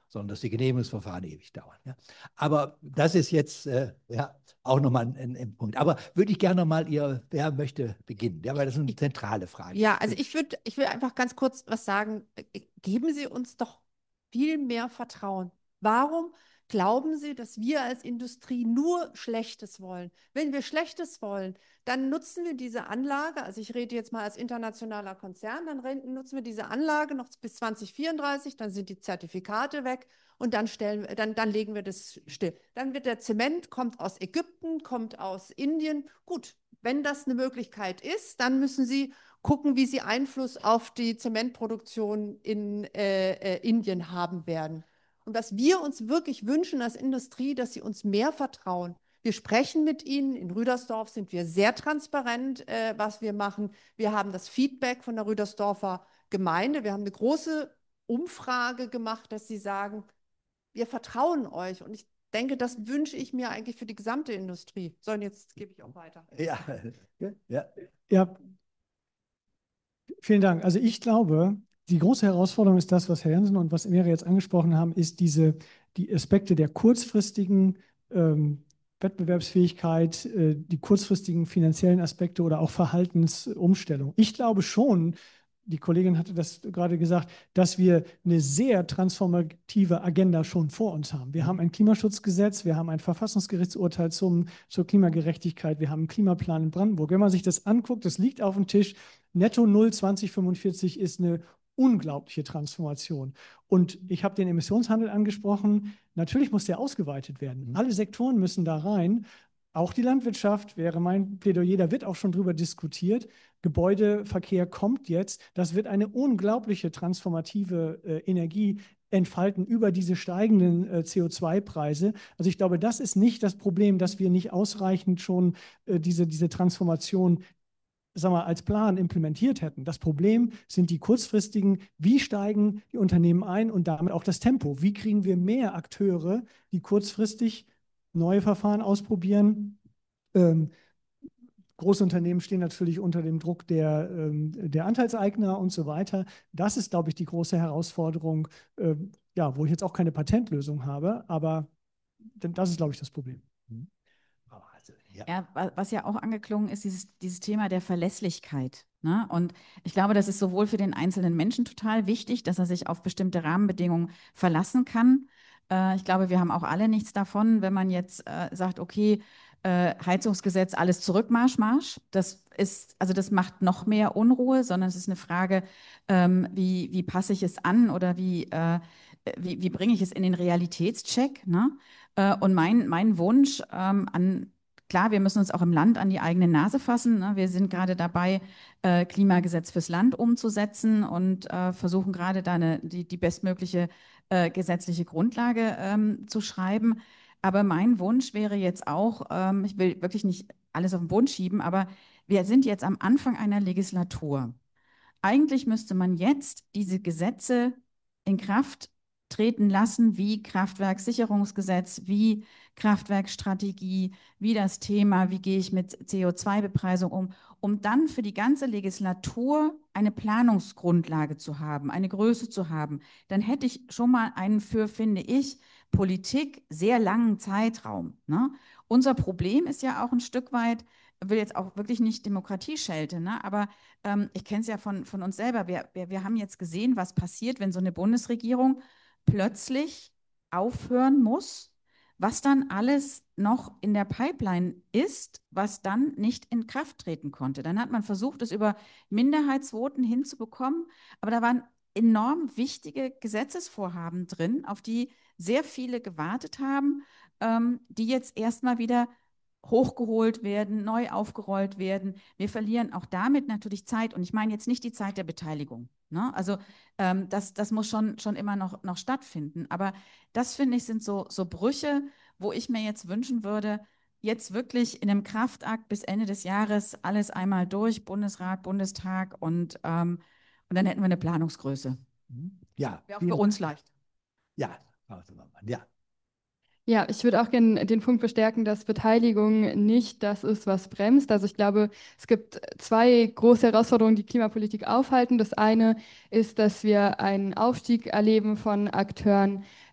sondern dass die Genehmigungsverfahren ewig dauern. Ja. Aber das ist jetzt ja, auch nochmal ein Punkt. Aber würde ich gerne nochmal wer möchte beginnen? Ja, weil das ist eine zentrale Frage. Ja, also ich will einfach ganz kurz was sagen. Geben Sie uns doch viel mehr Vertrauen. Warum glauben Sie, dass wir als Industrie nur Schlechtes wollen? Wenn wir Schlechtes wollen, dann nutzen wir diese Anlage, also ich rede jetzt mal als internationaler Konzern, dann nutzen wir diese Anlage noch bis 2034, dann sind die Zertifikate weg und dann legen wir das still. Dann wird der Zement, kommt aus Ägypten, kommt aus Indien. Gut, wenn das eine Möglichkeit ist, dann müssen Sie gucken, wie Sie Einfluss auf die Zementproduktion in Indien haben werden. Und was wir uns wirklich wünschen als Industrie, dass Sie uns mehr vertrauen. Wir sprechen mit Ihnen. In Rüdersdorf sind wir sehr transparent, was wir machen. Wir haben das Feedback von der Rüdersdorfer Gemeinde. Wir haben eine große Umfrage gemacht, dass Sie sagen, wir vertrauen euch. Und ich denke, das wünsche ich mir eigentlich für die gesamte Industrie. So, und jetzt gebe ich auch weiter. Ja, vielen Dank. Also ich glaube, die große Herausforderung ist das, was Herr Jansen und was Mary jetzt angesprochen haben, ist die Aspekte der kurzfristigen Wettbewerbsfähigkeit, die kurzfristigen finanziellen Aspekte oder auch Verhaltensumstellung. Ich glaube schon, die Kollegin hatte das gerade gesagt, dass wir eine sehr transformative Agenda schon vor uns haben. Wir haben ein Klimaschutzgesetz, wir haben ein Verfassungsgerichtsurteil zur Klimagerechtigkeit, wir haben einen Klimaplan in Brandenburg. Wenn man sich das anguckt, das liegt auf dem Tisch, Netto Null 2045 ist eine unglaubliche Transformation. Und ich habe den Emissionshandel angesprochen. Natürlich muss der ausgeweitet werden. Alle Sektoren müssen da rein. Auch die Landwirtschaft wäre mein Plädoyer, da wird auch schon drüber diskutiert. Gebäudeverkehr kommt jetzt. Das wird eine unglaubliche transformative Energie entfalten über diese steigenden CO2-Preise. Also ich glaube, das ist nicht das Problem, dass wir nicht ausreichend schon diese Transformation, sagen wir, als Plan implementiert hätten. Das Problem sind die kurzfristigen, wie steigen die Unternehmen ein und damit auch das Tempo. Wie kriegen wir mehr Akteure, die kurzfristig neue Verfahren ausprobieren? Große Unternehmen stehen natürlich unter dem Druck der Anteilseigner und so weiter. Das ist, glaube ich, die große Herausforderung, ja, wo ich jetzt auch keine Patentlösung habe, aber das ist, glaube ich, das Problem. Ja, was ja auch angeklungen ist, dieses Thema der Verlässlichkeit. Ne? Und ich glaube, das ist sowohl für den einzelnen Menschen total wichtig, dass er sich auf bestimmte Rahmenbedingungen verlassen kann. Ich glaube, wir haben auch alle nichts davon, wenn man jetzt sagt, okay, Heizungsgesetz, alles zurück, Marsch. Das macht noch mehr Unruhe, sondern es ist eine Frage, wie passe ich es an oder wie bringe ich es in den Realitätscheck. Ne? Und mein Wunsch klar, wir müssen uns auch im Land an die eigene Nase fassen. Ne? Wir sind gerade dabei, Klimagesetz fürs Land umzusetzen und versuchen gerade da die bestmögliche gesetzliche Grundlage zu schreiben. Aber mein Wunsch wäre jetzt auch, ich will wirklich nicht alles auf den Boden schieben, aber wir sind jetzt am Anfang einer Legislatur. Eigentlich müsste man jetzt diese Gesetze in Kraft treten lassen, wie Kraftwerkssicherungsgesetz, wie Kraftwerkstrategie, wie das Thema, wie gehe ich mit CO2-Bepreisung um dann für die ganze Legislatur eine Planungsgrundlage zu haben, eine Größe zu haben. Dann hätte ich schon mal einen finde ich, Politik sehr langen Zeitraum. Ne? Unser Problem ist ja auch ein Stück weit, will jetzt auch wirklich nicht Demokratie schelten, ne? Aber ich kenne es ja von uns selber. Wir haben jetzt gesehen, was passiert, wenn so eine Bundesregierung plötzlich aufhören muss, was dann alles noch in der Pipeline ist, was dann nicht in Kraft treten konnte. Dann hat man versucht, es über Minderheitsvoten hinzubekommen, aber da waren enorm wichtige Gesetzesvorhaben drin, auf die sehr viele gewartet haben, die jetzt erstmal wieder hochgeholt werden, neu aufgerollt werden. Wir verlieren auch damit natürlich Zeit. Und ich meine jetzt nicht die Zeit der Beteiligung. Ne? Also das muss schon immer noch stattfinden. Aber das, finde ich, sind so Brüche, wo ich mir jetzt wünschen würde, jetzt wirklich in einem Kraftakt bis Ende des Jahres alles einmal durch, Bundesrat, Bundestag und dann hätten wir eine Planungsgröße. Ja. Wäre auch für uns leicht. Ja, ja. Ja, ich würde auch gerne den Punkt bestärken, dass Beteiligung nicht das ist, was bremst. Also ich glaube, es gibt zwei große Herausforderungen, die Klimapolitik aufhalten. Das eine ist, dass wir einen Aufstieg erleben von Akteuren,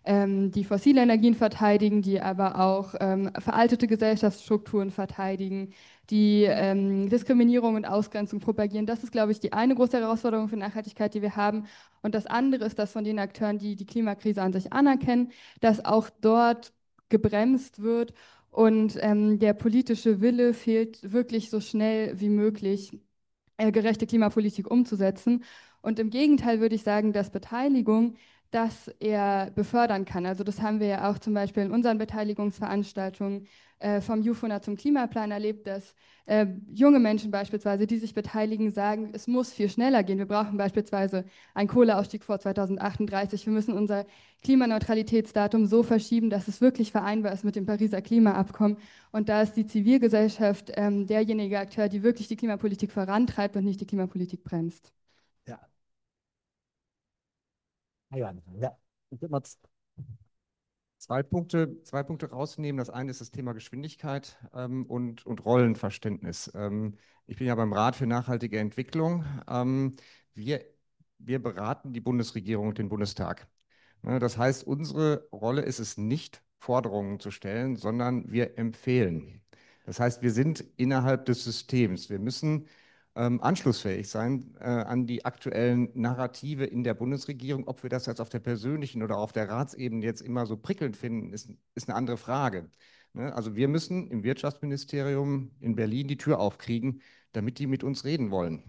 die fossile Energien verteidigen, die aber auch veraltete Gesellschaftsstrukturen verteidigen, die Diskriminierung und Ausgrenzung propagieren. Das ist, glaube ich, die eine große Herausforderung für Nachhaltigkeit, die wir haben. Und das andere ist, dass von den Akteuren, die die Klimakrise an sich anerkennen, dass auch dort gebremst wird und der politische Wille fehlt, wirklich so schnell wie möglich gerechte Klimapolitik umzusetzen. Und im Gegenteil würde ich sagen, dass Beteiligung das eher befördern kann. Also das haben wir ja auch zum Beispiel in unseren Beteiligungsveranstaltungen vom Youth-Fonds zum Klimaplan erlebt, dass junge Menschen beispielsweise, die sich beteiligen, sagen, es muss viel schneller gehen. Wir brauchen beispielsweise einen Kohleausstieg vor 2038. Wir müssen unser Klimaneutralitätsdatum so verschieben, dass es wirklich vereinbar ist mit dem Pariser Klimaabkommen. Und da ist die Zivilgesellschaft derjenige Akteur, die wirklich die Klimapolitik vorantreibt und nicht die Klimapolitik bremst. Ja. Ja. Ich würde mal zwei Punkte rausnehmen. Das eine ist das Thema Geschwindigkeit und Rollenverständnis. Ich bin ja beim Rat für nachhaltige Entwicklung. Wir beraten die Bundesregierung und den Bundestag. Das heißt, unsere Rolle ist es nicht, Forderungen zu stellen, sondern wir empfehlen. Das heißt, wir sind innerhalb des Systems. Wir müssen anschlussfähig sein an die aktuellen Narrative in der Bundesregierung. Ob wir das jetzt auf der persönlichen oder auf der Ratsebene jetzt immer so prickelnd finden, ist eine andere Frage. Also wir müssen im Wirtschaftsministerium in Berlin die Tür aufkriegen, damit die mit uns reden wollen.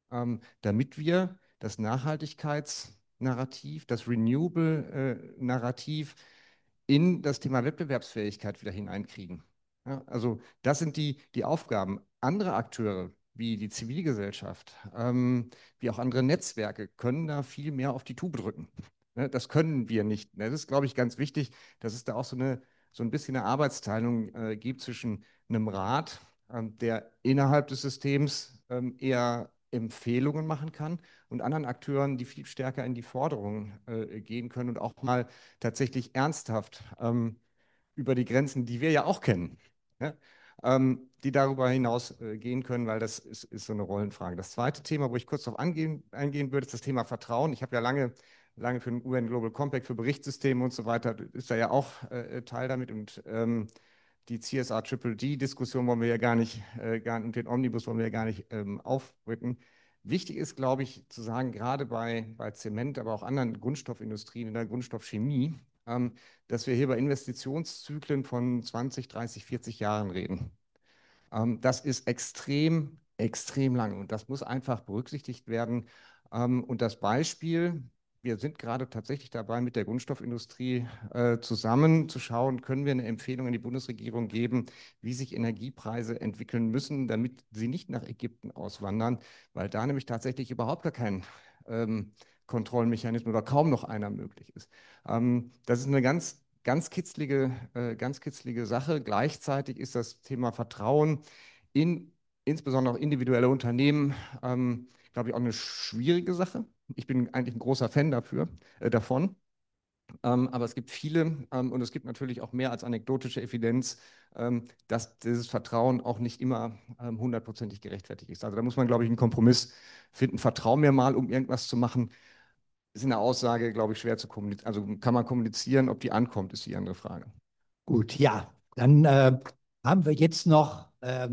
Damit wir das Nachhaltigkeitsnarrativ, das Renewable-Narrativ in das Thema Wettbewerbsfähigkeit wieder hineinkriegen. Ja, also das sind die Aufgaben. Andere Akteure, wie die Zivilgesellschaft, wie auch andere Netzwerke, können da viel mehr auf die Tube drücken. Das können wir nicht. Das ist, glaube ich, ganz wichtig, dass es da auch so ein bisschen eine Arbeitsteilung gibt zwischen einem Rat, der innerhalb des Systems eher Empfehlungen machen kann, und anderen Akteuren, die viel stärker in die Forderungen gehen können und auch mal tatsächlich ernsthaft über die Grenzen, die wir ja auch kennen, ja, die darüber hinaus gehen können, weil das ist so eine Rollenfrage. Das zweite Thema, wo ich kurz darauf eingehen würde, ist das Thema Vertrauen. Ich habe ja lange für den UN Global Compact, für Berichtssysteme und so weiter, ist da ja auch Teil damit, und die CSR-Triple-D-Diskussion wollen wir ja gar nicht, und den Omnibus wollen wir ja gar nicht aufrücken. Wichtig ist, glaube ich, zu sagen, gerade bei Zement, aber auch anderen Grundstoffindustrien, in der Grundstoffchemie, dass wir hier über Investitionszyklen von 20, 30, 40 Jahren reden. Das ist extrem, extrem lang, und das muss einfach berücksichtigt werden. Und das Beispiel: Wir sind gerade tatsächlich dabei, mit der Grundstoffindustrie zusammen zu schauen, können wir eine Empfehlung an die Bundesregierung geben, wie sich Energiepreise entwickeln müssen, damit sie nicht nach Ägypten auswandern, weil da nämlich tatsächlich überhaupt gar kein Kontrollmechanismus oder kaum noch einer möglich ist. Das ist eine ganz kitzlige Sache. Gleichzeitig ist das Thema Vertrauen insbesondere auch individuelle Unternehmen, glaube ich, auch eine schwierige Sache. Ich bin eigentlich ein großer Fan davon. Aber es gibt viele, und es gibt natürlich auch mehr als anekdotische Evidenz, dass dieses Vertrauen auch nicht immer hundertprozentig gerechtfertigt ist. Also da muss man, glaube ich, einen Kompromiss finden. Vertrau mir mal, um irgendwas zu machen. Ist in der Aussage, glaube ich, schwer zu kommunizieren. Also kann man kommunizieren, ob die ankommt, ist die andere Frage. Gut, ja, dann haben wir jetzt noch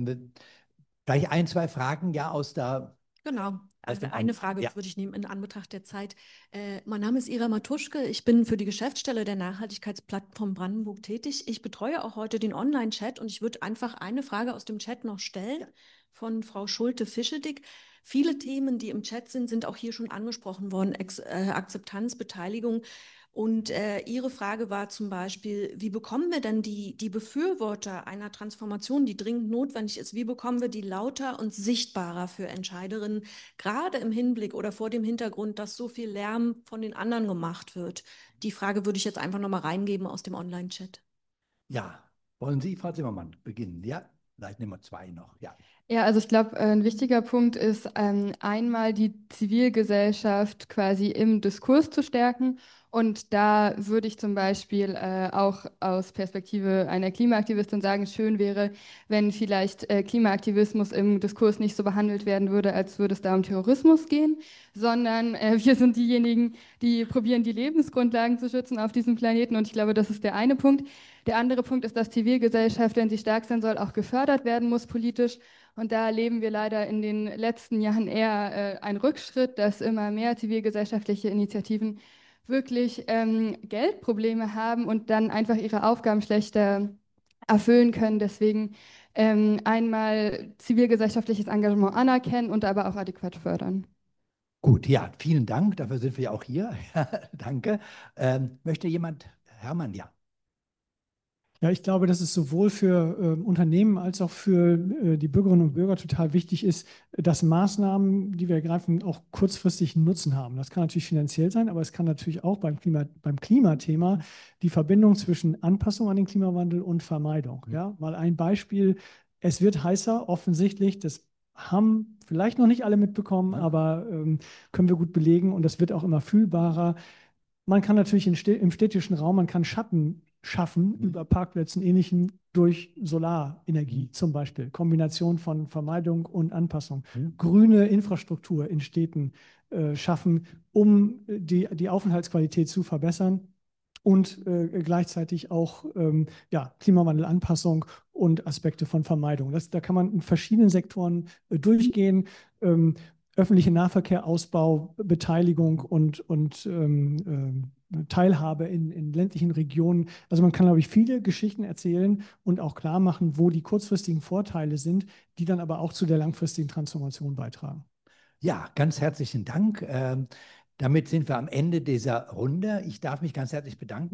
gleich ein, zwei Fragen ja aus der. Genau. Also eine Frage ja. würde ich nehmen in Anbetracht der Zeit. Mein Name ist Ira Matuschke. Ich bin für die Geschäftsstelle der Nachhaltigkeitsplattform Brandenburg tätig. Ich betreue auch heute den Online-Chat, und ich würde einfach eine Frage aus dem Chat noch stellen von Frau Schulte-Fischedick. Viele Themen, die im Chat sind auch hier schon angesprochen worden. Akzeptanz, Beteiligung. Und Ihre Frage war zum Beispiel, wie bekommen wir denn die Befürworter einer Transformation, die dringend notwendig ist, wie bekommen wir die lauter und sichtbarer für Entscheiderinnen, gerade im Hinblick oder vor dem Hintergrund, dass so viel Lärm von den anderen gemacht wird? Die Frage würde ich jetzt einfach nochmal reingeben aus dem Online-Chat. Ja, wollen Sie, Frau Zimmermann, beginnen? Ja. Vielleicht nehmen wir 2 noch, ja. Ja, also ich glaube, ein wichtiger Punkt ist, einmal die Zivilgesellschaft quasi im Diskurs zu stärken. Und da würde ich zum Beispiel auch aus Perspektive einer Klimaaktivistin sagen, schön wäre, wenn vielleicht Klimaaktivismus im Diskurs nicht so behandelt werden würde, als würde es da um Terrorismus gehen, sondern wir sind diejenigen, die probieren, die Lebensgrundlagen zu schützen auf diesem Planeten. Und ich glaube, das ist der eine Punkt. Der andere Punkt ist, dass Zivilgesellschaft, wenn sie stark sein soll, auch gefördert werden muss politisch. Und da erleben wir leider in den letzten Jahren eher einen Rückschritt, dass immer mehr zivilgesellschaftliche Initiativen wirklich Geldprobleme haben und dann einfach ihre Aufgaben schlechter erfüllen können. Deswegen einmal zivilgesellschaftliches Engagement anerkennen und aber auch adäquat fördern. Gut, ja, vielen Dank. Dafür sind wir ja auch hier. Danke. Möchte jemand, Hermann, ja. Ja, ich glaube, dass es sowohl für Unternehmen als auch für die Bürgerinnen und Bürger total wichtig ist, dass Maßnahmen, die wir ergreifen, auch kurzfristig einen Nutzen haben. Das kann natürlich finanziell sein, aber es kann natürlich auch beim Klimathema die Verbindung zwischen Anpassung an den Klimawandel und Vermeidung. Ja, mal ein Beispiel. Es wird heißer, offensichtlich. Das haben vielleicht noch nicht alle mitbekommen, aber können wir gut belegen. Und das wird auch immer fühlbarer. Man kann natürlich im städtischen Raum, man kann Schatten schaffen über Parkplätzen Ähnlichem durch Solarenergie zum Beispiel. Kombination von Vermeidung und Anpassung. Grüne Infrastruktur in Städten schaffen, um die Aufenthaltsqualität zu verbessern und gleichzeitig auch Klimawandelanpassung und Aspekte von Vermeidung. Da kann man in verschiedenen Sektoren durchgehen. Öffentliche Nahverkehrausbau, Beteiligung und Teilhabe in ländlichen Regionen. Also man kann, glaube ich, viele Geschichten erzählen und auch klar machen, wo die kurzfristigen Vorteile sind, die dann aber auch zu der langfristigen Transformation beitragen. Ja, ganz herzlichen Dank. Damit sind wir am Ende dieser Runde. Ich darf mich ganz herzlich bedanken